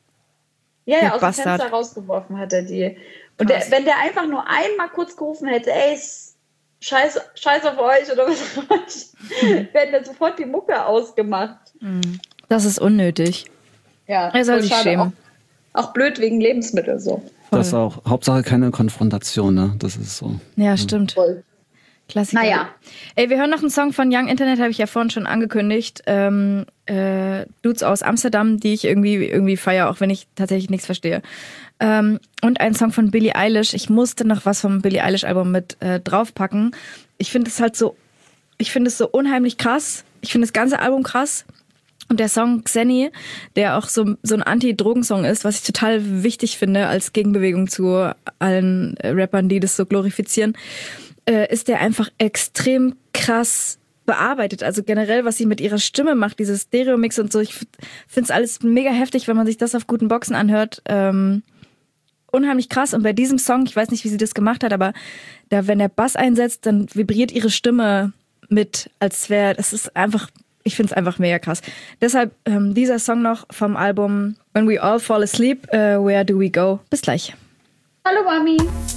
Ja, ja, Der aus Bastard. dem Fenster rausgeworfen hat er die. Und der, wenn der einfach nur einmal kurz gerufen hätte, ey, Scheiß, Scheiß auf euch oder was auch immer, werden dann sofort die Mucke ausgemacht. Das ist unnötig. Ja, Er soll voll sich schade. schämen. Auch, auch blöd wegen Lebensmittel so. Das ist auch Hauptsache keine Konfrontation, ne? Das ist so. Ja, stimmt. Voll. Klassiker. Naja. Ey, wir hören noch einen Song von Young Internet, habe ich ja vorhin schon angekündigt. Ähm, äh, Dudes aus Amsterdam, die ich irgendwie, irgendwie feiere, auch wenn ich tatsächlich nichts verstehe. Ähm, und ein Song von Billie Eilish. Ich musste noch was vom Billie Eilish-Album mit äh, draufpacken. Ich finde es halt so, ich finde es so unheimlich krass. Ich finde das ganze Album krass. Und der Song Xenny, der auch so, so ein Anti-Drogen-Song ist, was ich total wichtig finde als Gegenbewegung zu allen äh, Rappern, die das so glorifizieren, äh, ist der einfach extrem krass bearbeitet. Also generell, was sie mit ihrer Stimme macht, dieses Stereo-Mix und so. Ich finde es alles mega heftig, wenn man sich das auf guten Boxen anhört. Ähm, unheimlich krass. Und bei diesem Song, ich weiß nicht, wie sie das gemacht hat, aber da, wenn der Bass einsetzt, dann vibriert ihre Stimme mit, als wäre, das ist einfach, ich finde es einfach mega krass. Deshalb ähm, dieser Song noch vom Album When We All Fall Asleep, uh, Where Do We Go? Bis gleich. Hallo Mami.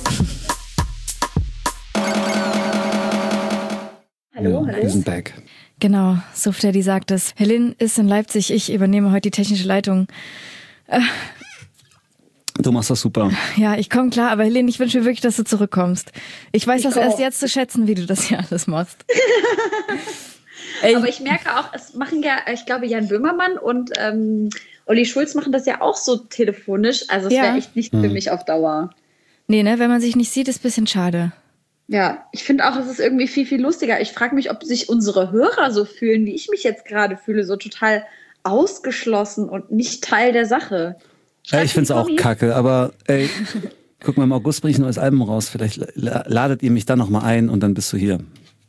Hallo, Ja, hallo. wir sind back. Genau, Suf Daddy sagt es. Helene ist in Leipzig, ich übernehme heute die technische Leitung. Du machst das super. Ja, ich komme klar, aber Helene, ich wünsche mir wirklich, dass du zurückkommst. Ich weiß Ich das komm erst auch. jetzt zu schätzen, wie du das hier alles machst. Ey, Aber ich merke auch, es machen ja, ich glaube, Jan Böhmermann und ähm, Olli Schulz machen das ja auch so telefonisch. Also es Ja. wäre echt nicht für mich auf Dauer. nee, ne, wenn man sich nicht sieht, ist ein bisschen schade. Ja, ich finde auch, es ist irgendwie viel, viel lustiger. Ich frage mich, ob sich unsere Hörer so fühlen, wie ich mich jetzt gerade fühle, so total ausgeschlossen und nicht Teil der Sache. Ja, ich finde es auch Kommis. kacke, aber ey, guck mal, im August bringe ich ein neues Album raus. Vielleicht la- ladet ihr mich dann nochmal ein und dann bist du hier.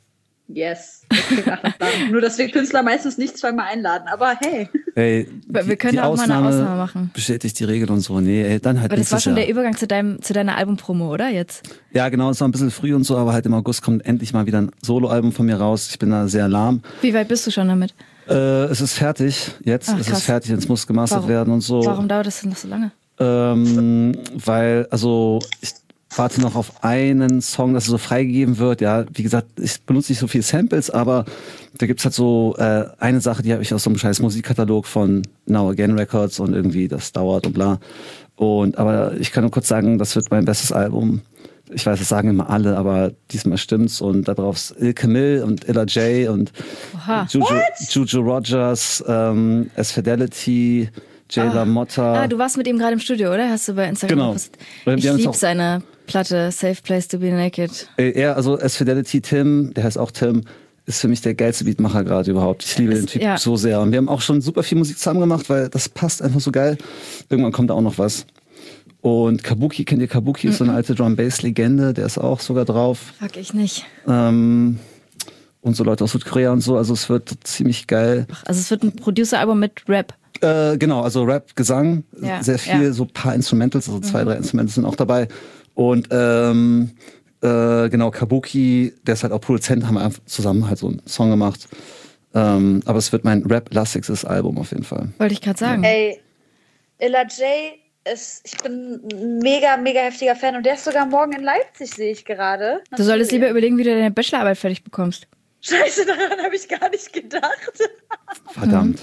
Yes. Okay, mach das dann. Nur, dass wir Künstler meistens nicht zweimal einladen. Aber hey. Ey, Wir die- können die auch mal eine Ausnahme machen. Bestätigt die Regel und so. Nee, ey, dann halt Aber das war nächstes schon Jahr. der Übergang zu deinem, zu deiner Albumpromo, oder jetzt? Ja, genau, es war ein bisschen früh und so, aber halt im August kommt endlich mal wieder ein Soloalbum von mir raus. Ich bin da sehr lahm. Wie weit bist du schon damit? Äh, es ist fertig jetzt. Ach, es krass. ist fertig, es muss gemastert Warum? werden und so. Warum dauert das denn noch so lange? Ähm, weil, also ich warte noch auf einen Song, dass er so freigegeben wird. Ja, wie gesagt, ich benutze nicht so viel Samples, aber da gibt's halt so äh, eine Sache, die habe ich aus so einem scheiß Musikkatalog von Now Again Records und irgendwie das dauert und bla. Und aber ich kann nur kurz sagen, das wird mein bestes Album. Ich weiß, das sagen immer alle, aber diesmal stimmt's. Und da drauf ist Il Camille und Illa J und Oha. Juju, Juju Rogers, ähm, S Fidelity, Jay LaMotta. Ah, du warst mit ihm gerade im Studio, oder? Hast du bei Instagram Genau. gepostet. Wir Ich haben es liebe auch- seine Platte Safe Place to be Naked. Äh, Er, also S Fidelity Tim, der heißt auch Tim, ist für mich der geilste Beatmacher gerade überhaupt. Ich liebe den Typ ja. so sehr. Und wir haben auch schon super viel Musik zusammen gemacht, weil das passt einfach so geil. Irgendwann kommt da auch noch was. Und Kabuki, kennt ihr Kabuki? Ist so eine alte Drum-Bass-Legende, der ist auch sogar drauf. Fuck, ich nicht. Ähm, und so Leute aus Südkorea und so. Also es wird ziemlich geil. Also es wird ein Producer-Album mit Rap. Äh, genau, also Rap, Gesang, Ja, sehr viel, ja. so ein paar Instrumentals, also zwei, drei Instrumentals sind auch dabei. Und ähm, äh, genau, Kabuki, der ist halt auch Produzent, haben wir einfach zusammen halt so einen Song gemacht. Ähm, aber es wird mein Rap-lastigstes Album auf jeden Fall. Wollte ich gerade sagen. Ey, Illa J ist, ich bin ein mega, mega heftiger Fan und der ist sogar morgen in Leipzig, sehe ich gerade. Du solltest lieber überlegen, wie du deine Bachelorarbeit fertig bekommst. Scheiße, daran habe ich gar nicht gedacht. Verdammt.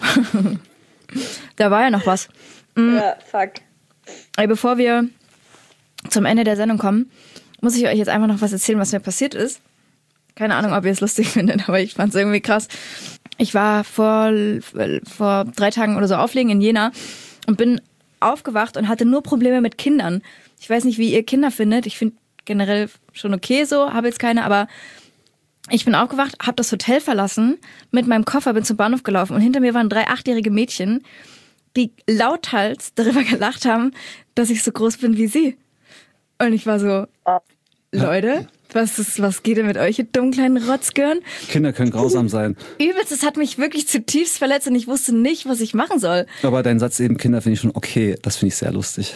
Da war ja noch was. Mhm. Ja, fuck. Ey, bevor wir zum Ende der Sendung kommen, muss ich euch jetzt einfach noch was erzählen, was mir passiert ist. Keine Ahnung, ob ihr es lustig findet, aber ich fand es irgendwie krass. Ich war vor, vor drei Tagen oder so auflegen in Jena und bin aufgewacht und hatte nur Probleme mit Kindern. Ich weiß nicht, wie ihr Kinder findet. Ich finde generell schon okay so, habe jetzt keine, aber ich bin aufgewacht, habe das Hotel verlassen, mit meinem Koffer bin zum Bahnhof gelaufen und hinter mir waren drei achtjährige Mädchen, die lauthals darüber gelacht haben, dass ich so groß bin wie sie. Und ich war so, Leute, was ist, was geht denn mit euch, ihr dummen kleinen Rotzgirn? Kinder können grausam sein. Übelst, es hat mich wirklich zutiefst verletzt und ich wusste nicht, was ich machen soll. Aber dein Satz eben, Kinder finde ich schon okay. Das finde ich sehr lustig.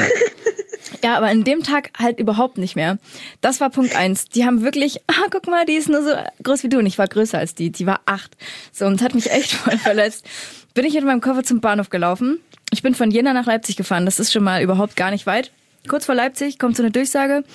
Ja, aber an dem Tag halt überhaupt nicht mehr. Das war Punkt eins. Die haben wirklich, ah, guck mal, die ist nur so groß wie du. Und ich war größer als die. Die war acht. So, und es hat mich echt voll verletzt. Bin ich mit meinem Koffer zum Bahnhof gelaufen. Ich bin von Jena nach Leipzig gefahren. Das ist schon mal überhaupt gar nicht weit. Kurz vor Leipzig kommt so eine Durchsage.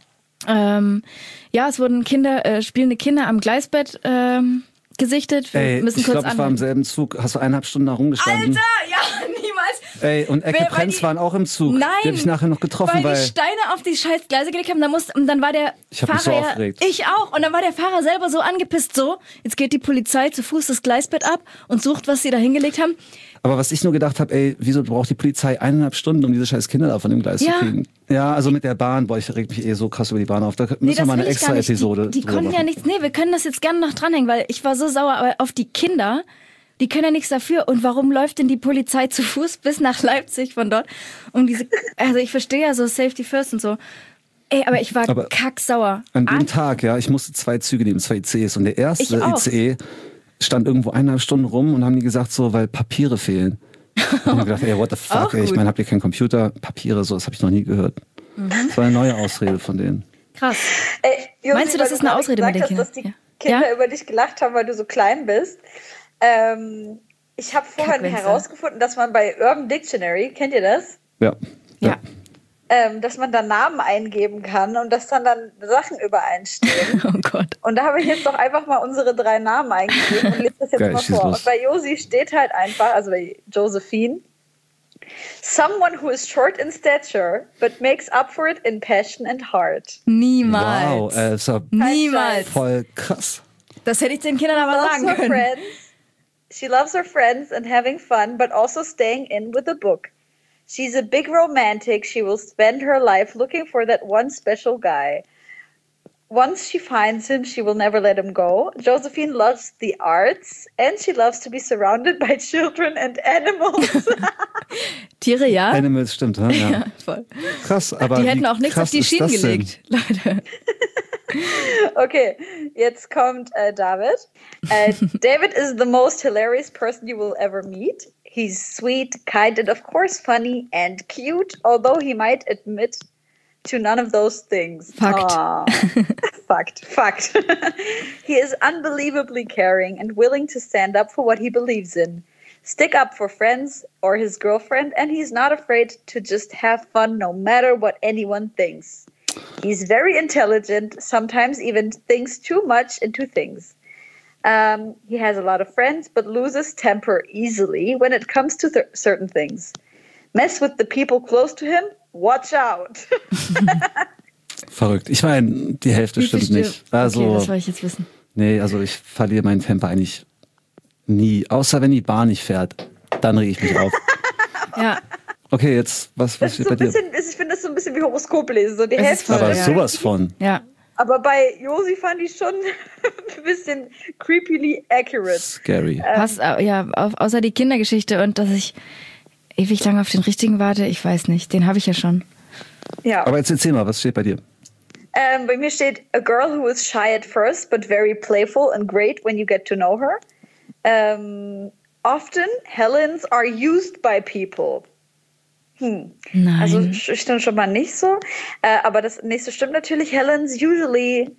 Ähm, ja, es wurden Kinder, äh, spielende Kinder am Gleisbett ähm, gesichtet. Wir Ey, müssen ich kurz glaube, ich war im selben Zug. Hast du eineinhalb Stunden da rumgestanden? Alter, ja, niemals. Ey, und Ecke Wer- weil Prenz die- waren auch im Zug. Nein, Die habe ich nachher noch getroffen, weil, weil... die Steine auf die scheiß Gleise gelegt haben. Dann, musste, und dann war der Ich hab mich Fahrer so ja, aufgeregt. ich auch. Und dann war der Fahrer selber so angepisst, so, jetzt geht die Polizei zu Fuß das Gleisbett ab und sucht, was sie da hingelegt haben. Aber was ich nur gedacht habe, ey, wieso braucht die Polizei eineinhalb Stunden, um diese scheiß Kinder da von dem Gleis Ja. zu kriegen? Ja, also mit der Bahn, boah, ich reg mich eh so krass über die Bahn auf. Da müssen Nee, wir mal eine will ich gar extra nicht. Episode Die, die drüber konnten ja machen. nichts. Nee, wir können das jetzt gerne noch dranhängen, weil ich war so sauer aber auf die Kinder. Die können ja nichts dafür. Und warum läuft denn die Polizei zu Fuß bis nach Leipzig von dort? Um diese, also ich verstehe ja so Safety First und so. Ey, aber ich war Aber kacksauer. An dem An- Tag, ja, ich musste zwei Züge nehmen, zwei I C Es. Und der erste Ich auch. I C E stand irgendwo eineinhalb Stunden rum und haben die gesagt, so, weil Papiere fehlen. Und ich hab gedacht, ey, what the Auch fuck, ey, ich gut. meine, habt ihr keinen Computer? Papiere, so, das habe ich noch nie gehört. Das war eine neue Ausrede von denen. Krass. Ey, Josi, Meinst du, das weil ist eine gerade Ausrede mit gesagt den hast, Kindern? dass die Kinder Ja? über dich gelacht haben, weil du so klein bist. Ähm, ich habe vorhin Kackwinzer. herausgefunden, dass man bei Urban Dictionary, kennt ihr das? Ja. Ja. Ähm, dass man da Namen eingeben kann und dass dann dann Sachen übereinstehen. Oh Gott. Und da habe ich jetzt doch einfach mal unsere drei Namen eingegeben und lese das jetzt Geil, mal schieß vor. los. Und bei Josi steht halt einfach, also bei Josephine, someone who is short in stature, but makes up for it in passion and heart. Niemals. Wow, äh, ist ja Niemals. voll krass. Das hätte ich den Kindern aber Loves sagen her können. friends. She loves her friends and having fun, but also staying in with a book. She's a big romantic. She will spend her life looking for that one special guy. Once she finds him, she will never let him go. Josephine loves the arts and she loves to be surrounded by children and animals. Tiere, ja? Animals, stimmt, ja. ja. Ja, voll. Krass, aber Die wie hätten auch nichts krass auf die ist Schienen das denn? gelegt, Leute. Okay, jetzt kommt äh, David. Äh, David is the most hilarious person you will ever meet. He's sweet, kind, and of course funny and cute, although he might admit to none of those things. Fact. Aw. Fact. Fact. He is unbelievably caring and willing to stand up for what he believes in. Stick up for friends or his girlfriend, and he's not afraid to just have fun no matter what anyone thinks. He's very intelligent, sometimes even thinks too much into things. Um, he has a lot of friends, but loses temper easily when it comes to th- certain things. Mess with the people close to him, watch out. Verrückt. Ich meine, die Hälfte Wie viel stimmt nicht. stimmt? Also, Okay, das wollte ich jetzt wissen. nee, also ich verliere meinen Temper eigentlich nie. Außer wenn die Bahn nicht fährt. Dann rege ich mich auf. Ja, Okay, jetzt, was, Das was ist steht so bei ein dir? bisschen, ich finde das so ein bisschen wie Horoskop lesen. So die Es ist Hälfte. voll, Aber ja. sowas von. ja. Aber bei Josi fand ich schon ein bisschen creepily accurate. Scary. Passt, äh, ja, au- außer die Kindergeschichte und dass ich ewig lange auf den richtigen warte, ich weiß nicht. Den habe ich ja schon. Ja. Aber jetzt erzähl mal, was steht bei dir? Ähm, bei mir steht, a girl who is shy at first, but very playful and great when you get to know her. Ähm, often, Helens are used by people. Hm. Nein. Also sch- stimmt schon mal nicht so. Äh, aber das nächste stimmt natürlich. Helens usually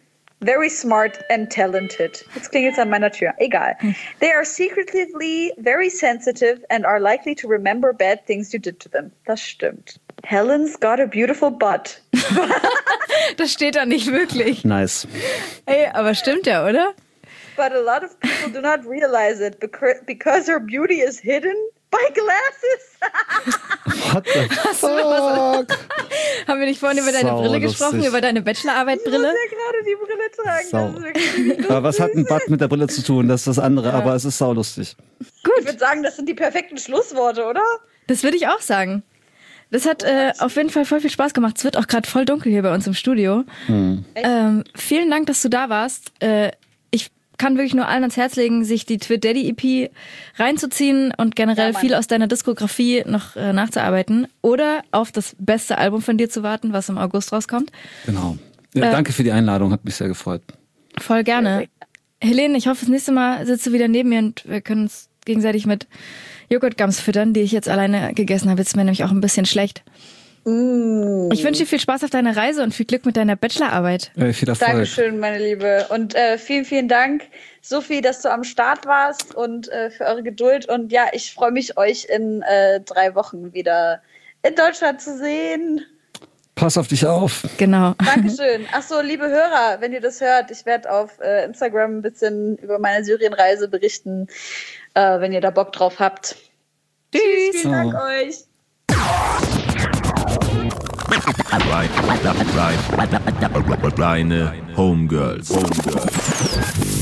very smart and talented. Jetzt klingelt es an meiner Tür. Egal. They are secretively very sensitive and are likely to remember bad things you did to them. Das stimmt. Helen's got a beautiful butt. Das steht da nicht wirklich. Nice. Ey, aber stimmt ja, oder? But a lot of people do not realize it because her beauty is hidden by glasses. What the fuck? Haben wir nicht vorhin über deine Sau Brille lustig. gesprochen, über deine Bachelorarbeit-Brille? Ich muss ja gerade die Brille tragen. Sau. Das ist wirklich lustig. Aber was hat ein Butt mit der Brille zu tun? Das ist das andere, ja. Aber es ist saulustig. Ich würde sagen, das sind die perfekten Schlussworte, oder? Das würde ich auch sagen. Das hat äh, auf jeden Fall voll viel Spaß gemacht. Es wird auch gerade voll dunkel hier bei uns im Studio. Hm. Ähm, vielen Dank, dass du da warst. Äh, ich kann wirklich nur allen ans Herz legen, sich die Twit Daddy E P reinzuziehen und generell ja, viel aus deiner Diskografie noch äh, nachzuarbeiten oder auf das beste Album von dir zu warten, was im August rauskommt. Genau. Ja, Äh, danke für die Einladung, hat mich sehr gefreut. Voll gerne. Helene, ich hoffe, das nächste Mal sitzt du wieder neben mir und wir können uns gegenseitig mit Joghurtgums füttern, die ich jetzt alleine gegessen habe. Jetzt ist mir nämlich auch ein bisschen schlecht. Mm. Ich wünsche dir viel Spaß auf deiner Reise und viel Glück mit deiner Bachelorarbeit. Äh, viel Erfolg. Dankeschön, meine Liebe. Und äh, vielen, vielen Dank, Sophie, dass du am Start warst und äh, für eure Geduld. Und ja, ich freue mich, euch in äh, drei Wochen wieder in Deutschland zu sehen. Pass auf dich auf. Genau. Dankeschön. Ach so, liebe Hörer, wenn ihr das hört, ich werde auf äh, Instagram ein bisschen über meine Syrienreise berichten, äh, wenn ihr da Bock drauf habt. Tschüss. Vielen Dank Oh. euch. Reine Homegirls. Homegirls.